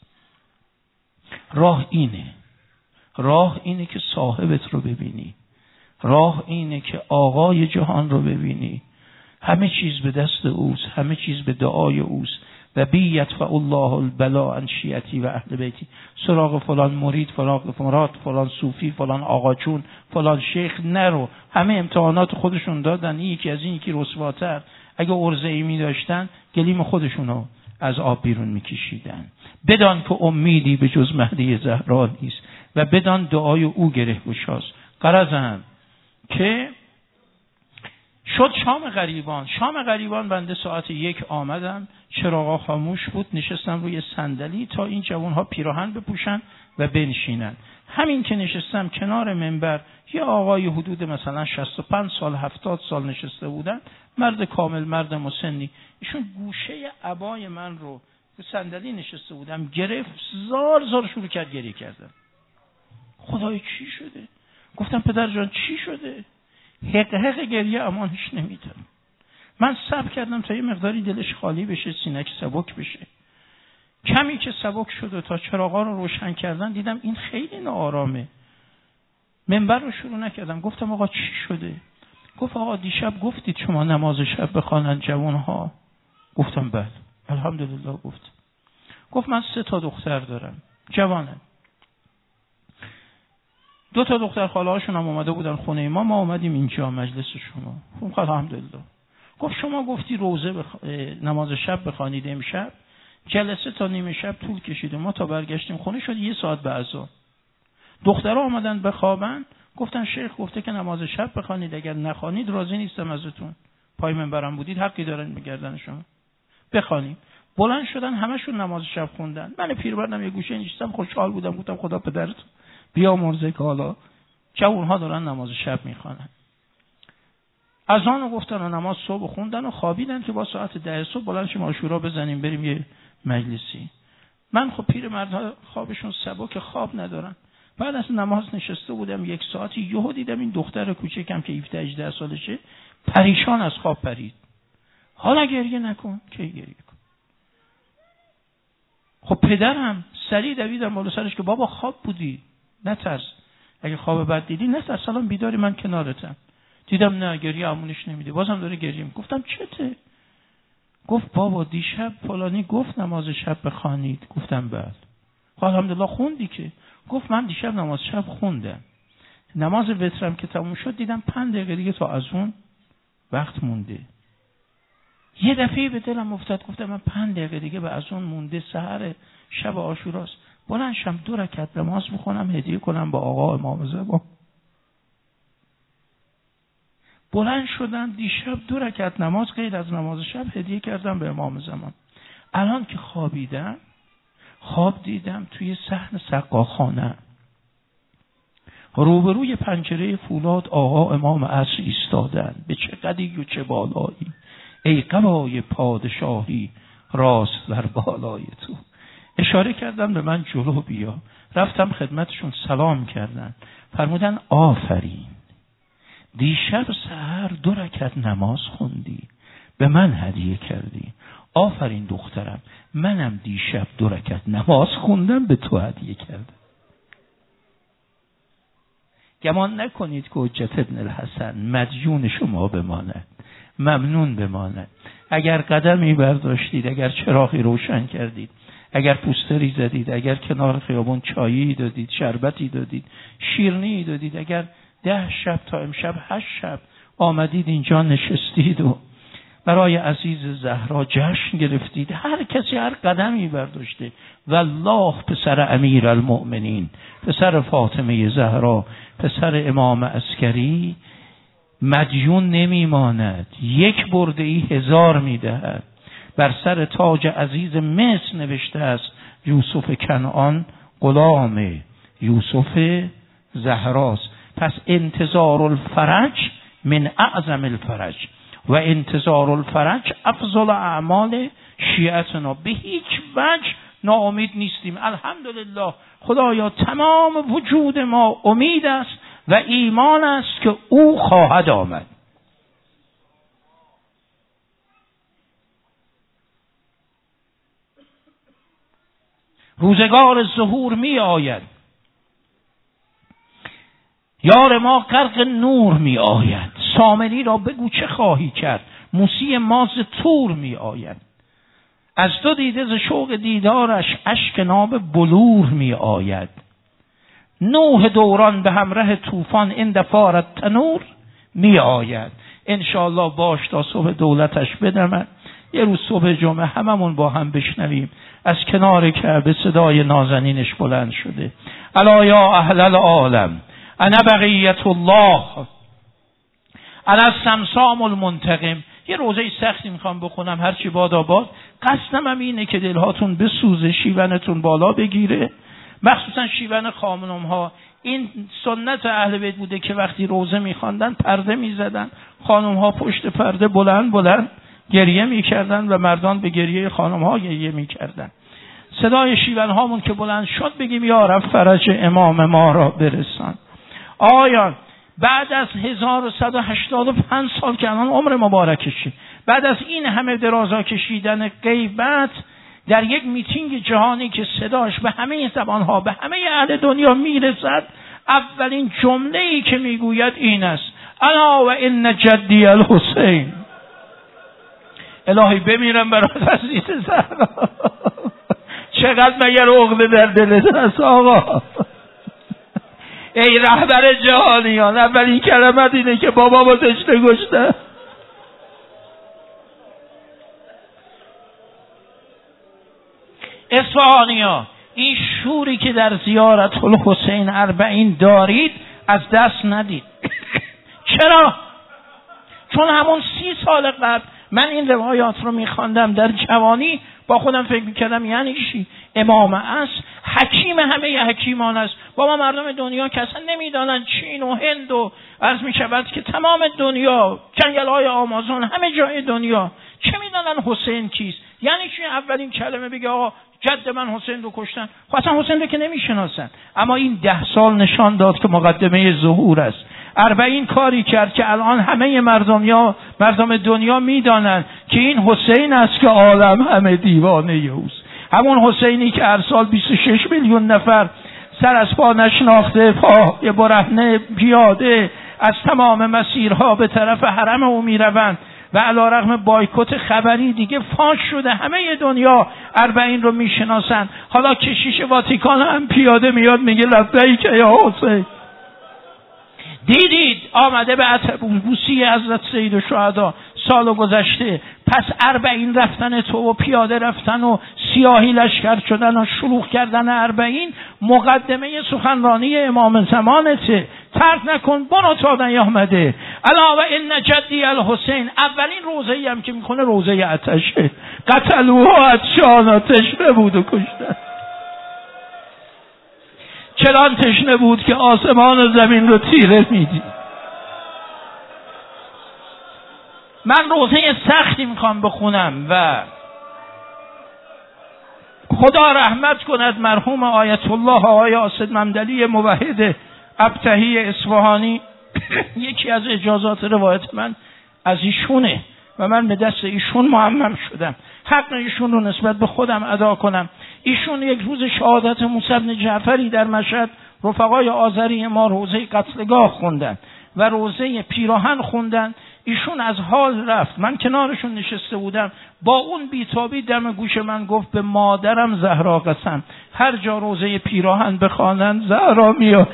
S1: راه اینه که صاحبت رو ببینی، راه اینه که آقای جهان رو ببینی. همه چیز به دست اوست، همه چیز به دعای اوست. و بی یدفع الله البلا عن شیعتی و اهل بیتی. سراغ فلان مرید، فلان مراد، فلان صوفی، فلان آقاچون، فلان شیخ نرو. همه امتحانات خودشون دادن، یکی از این یکی رسواتر. اگه عرضه ای می داشتن گلیم خودشونو از آب بیرون می کشیدن. بدان که امیدی به جز مهدی زهرا نیست و بدان دعای او گره گشاست. غرضم که شد شام غریبان بنده ساعت 1 آمدم، چراغا خاموش بود، نشستم روی صندلی تا این جوانها پیراهن بپوشن و بنشینن. همین که نشستم کنار منبر یه آقای حدود مثلا 65 سال 70 سال نشسته بودن، مرد کامل، مرد مسنی. ایشون گوشه عبای من رو به صندلی نشسته بودم گرفت، زار شروع کرد گریه کردن. خدای چی شده؟ گفتم پدر جان چی شده؟ حق گریه امانش نمیدم. من صبر کردم تا یه مقداری دلش خالی بشه، سینه‌اش سبک بشه. کمی که سبک شد و تا چراغا رو روشن کردن دیدم این خیلی ناآرامه. منبر رو شروع نکردم. گفتم آقا چی شده؟ گفت آقا دیشب گفتید شما نماز شب بخوانن جوانها. گفتم بله الحمدلله. گفت من 3 تا دختر دارم جوانم. 2 تا دختر خاله هاشون هم اومده بودن خونه ما اومدیم اینجا مجلس شما. خب الحمدلله. گفت شما گفتی روزه نماز شب بخوانید امشب، جلسه تا نیمه شب طول کشید و ما تا برگشتیم خونه شد 1 ساعت به عصر. دخترها اومدن بخوابن، گفتن شیخ گفته که نماز شب بخوانید، اگر نخوانید راضی نیستم ازتون. پای منبرم بودید، حقی دارن به گردن شما. بخوانید. بلند شدن همشون نماز شب خوندن. من پیرمردم یه گوشه نشستم خوشحال بودم، گفتم خدا پدرت بیامرزه که حالا جوان‌ها دارن نماز شب میخوانن. اذان گفتن و نماز صبح خوندن و خوابیدن که با ساعت 10 صبح بلند شیم عاشورا بزنیم بریم یه مجلسی. من خب پیرمردها خوابشون سبک، خواب ندارن. بعد از نماز نشسته بودم 1 ساعتی، یهو دیدم این دختر کوچکم که 17-18 سالشه پریشان از خواب پرید. حالا گریه نکن، کی گریه کن. خب پدرم سریع دویدم بالا سرش که بابا خواب بودی، نترس. اگه خواب بد دیدی نه اصلا بیداری، من کنارتم. دیدم نه گریه امونش نمیده، بازم داره گریه میکنه. گفتم چته؟ گفت بابا دیشب فلانی گفت نماز شب بخوانید. گفتم بله. خب الحمدلله خوندی که؟ گفت من دیشب نماز شب خوندم، نماز وترم که تموم شد دیدم 5 دقیقه دیگه تا از اون وقت مونده. یه دفعه به دلم افتاد، گفتم من 5 دقیقه دیگه به از اون مونده، سحر شب عاشوراست، بلند شم 2 رکعت نماز بخونم هدیه کنم با آقا امام زمان. بلند شدم دیشب 2 رکعت نماز غیر از نماز شب هدیه کردم به امام زمان. الان که خوابیدم، خواب دیدم توی صحن سقاخانه روبروی پنجره فولاد آقا امام عصر ایستادن. به چه قدی و چه بالایی، ای قبای پادشاهی راست در بالای تو. اشاره کردم به من جلو بیا. رفتم خدمتشون سلام کردن، فرمودن آفرین، دیشب سحر 2 رکعت نماز خوندی به من هدیه کردی. آفرین دخترم، منم دیشب 2 رکعت نماز خوندم به تو هدیه کردم. گمان نکنید که حجت ابن الحسن مدیون شما بماند، ممنون بماند. اگر قدمی برداشتید، اگر چراغی روشن کردید، اگر پوستری زدید، اگر کنار خیابون چایی دادید، شربتی دادید، شیرینی دادید، اگر 10 شب تا امشب 8 شب آمدید اینجا نشستید و برای عزیز زهرا جشن گرفتید، هر کسی هر قدمی برداشته، والله پسر امیر المؤمنین، پسر فاطمه زهرا، پسر امام عسکری مدیون نمیماند. 1 برده ای 1000 میدهد. بر سر تاج عزیز مصر نوشته است یوسف کنعان غلام یوسف زهراست. پس انتظار الفرج من اعظم الفرج و انتظار الفرج افضل اعمال شیعتنا. به هیچ وجه ناامید نیستیم. الحمدلله خدایا تمام وجود ما امید است و ایمان است که او خواهد آمد. روزگار ظهور می آید، یار ما غرق نور می آید. سامری را بگو چه خواهی کرد، موسی ماز تور می آید. از تو دیده ز شوق دیدارش اشک ناب بلور می آید. نوح دوران به همراه طوفان این دفارت تنور می آید. انشاءالله باش تا صبح دولتش بدمد. یه روز صبح جمعه هممون با هم بشنویم از کنار کعبه صدای نازنینش بلند شده: الا یا اهل العالم انا بقیت الله انا السمسام المنتقم. یه روزه سختی میخوام بخونم، هرچی باد آباد. قصدم هم اینه که دلهاتون بسوزه، شیونتون بالا بگیره، مخصوصا شیون خانم ها. این سنت اهل بیت بوده که وقتی روزه میخواندن پرده میزدن، خانم ها پشت پرده بلند بلند گریه میکردن و مردان به گریه خانم ها گریه میکردن. صدای شیون هامون که بلند شد بگیم یا رب فرج امام ما را برسان. آیا بعد از 1185 سال که الان عمر مبارکشه، بعد از این همه درازا کشیدن غیبت در یک میتینگ جهانی که صداش به همه زبانها به همه اهل دنیا میرسد، اولین جمله‌ای که میگوید این است: انا و ان جدی الحسین. الهی بمیرم برای عزیز زهرا. چقدر مگر عقده در دلت هست آقا؟ ای رهبر جهانیان، اولین کلمت اینه که بابا با تشنه گشته. اصفهانیا، این شوری که در زیارت الحسین 40 دارید از دست ندید. چرا؟ چون همون 30 سال قبل من این روایات رو میخواندم در جوانی، با خودم فکر میکردم یعنی چی؟ امام عصر حکیم همه حکیمان است. با ما مردم دنیا که اصلا نمیدانن، چین و هند و عرض میشود که تمام دنیا، جنگل‌های آمازون، همه جای دنیا، چه میدانن حسین کیست؟ یعنی چی اولین کلمه بگه آقا جد من حسین رو کشتن؟ خب اصلا حسین رو که نمیشناسن. اما این 10 سال نشان داد که مقدمه ظهور است. 40 کاری کرد که الان همه مردم دنیا میدانن که این حسین است که عالم همه دیوانه اوست. همون حسینی که هر سال 26 میلیون نفر سر از پا نشناخته، پای برهنه پیاده از تمام مسیرها به طرف حرم او میروند و علیرغم بایکوت خبری دیگه فاش شده، همه دنیا 40 رو میشناسن. حالا کشیش واتیکان هم پیاده میاد میگه لبیک یا حسین. دیدید آمده به بوسی حضرت سید الشهدا سال گذشته، پس 40 رفتن تو و پیاده رفتن و سیاهی لشکر شدن و شلوغ کردن 40 مقدمه سخنرانی امام زمانته. ترک نکن برو تا نیامده. علاوه ان جدی الحسین، اولین روزه‌ای هم که میکنه روزه آتشه، قتلوها عطشان، تشنه بود و کشتن. چنان تشنه بود که آسمان و زمین رو تیره میدید. من روزه سختی میخوام بخونم و خدا رحمت کند مرحوم آیت الله آقای آصد ممدلی موحد ابتهی اصفهانی. یکی از اجازات روایت من از ایشونه و من به دست ایشون معمم شدم. حق ایشون رو نسبت به خودم ادا کنم. ایشون یک روز شهادت موسی بن جعفری در مشهد رفقای آذری ما روزه قتلگاه خوندن و روزه پیراهن خوندن. ایشون از حال رفت، من کنارشون نشسته بودم، با اون بیتابی دم گوش من گفت به مادرم زهرا قسم، هر جا روزه پیراهن بخوانن زهرا میاد.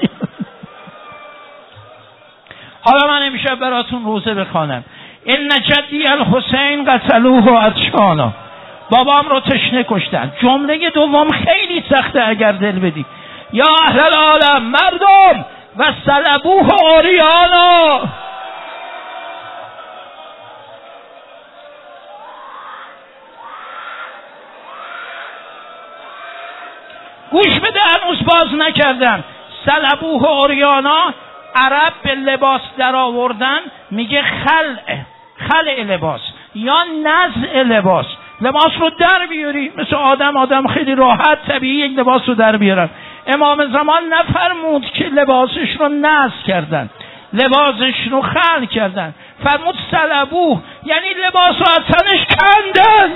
S1: حالا من امشب براتون روزه بخوانم. ان جدی الحسین قتلوه عطشانا، بابام رو تشنه کشتن. جمله دوم خیلی سخته اگر دل بدی. یا اهل العالم، مردم، و صلبوه عریانا، گوش بده هنوز باز نکردم. صلبوه عریانا، عرب به لباس در آوردن میگه خلع لباس یا نزع لباس. لباس رو در بیاری، مثل آدم خیلی راحت طبیعی یک لباس رو در بیارن. امام زمان نفرمود که لباسش رو نزع کردن، لباسش رو خلع کردن. فرمود صلبوه، یعنی لباس رو از تنش کندن.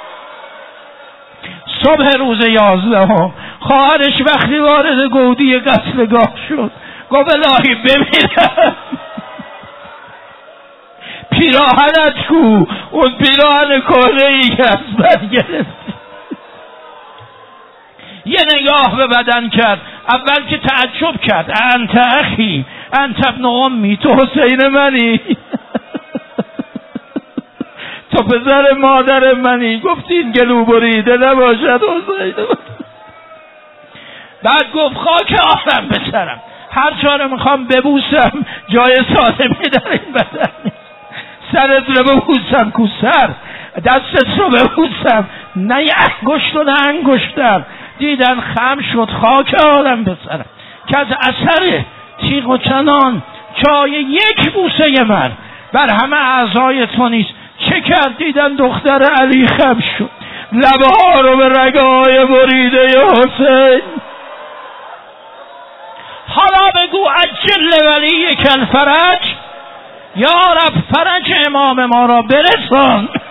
S1: صبح روز 11 خواهرش وقتی وارد گودی قتلگاه شد گفت الهی بمیرم. پیراهنت کو، اون پیراهن کهنه‌ای که از من گرفتی. یه نگاه به بدن کرد، اول که تعجب کرد، انت اخی انت ابن امی، تو حسین منی، تو پسر مادر منی. گفتین گلو بریده نباشد حسین. بعد گفت خاک عالم به سرم، هر جا رو میخوام ببوسم جای سالمی در این بدن نیست. سرت رو ببوسم کو سر، دستت رو ببوسم نه یه انگشت و نه انگشتر. دیدن خم شد خاک عالم به سرم که از اثر تیغ و چنان جای یک بوسه من بر همه اعضای تو نیست. چه کرد؟ دیدن دختر علی خم شد، لبه ها رو به رگای بریده حسین. حالا بگو عجل ولی کل فرج، یا رب فرج امام ما را برسان.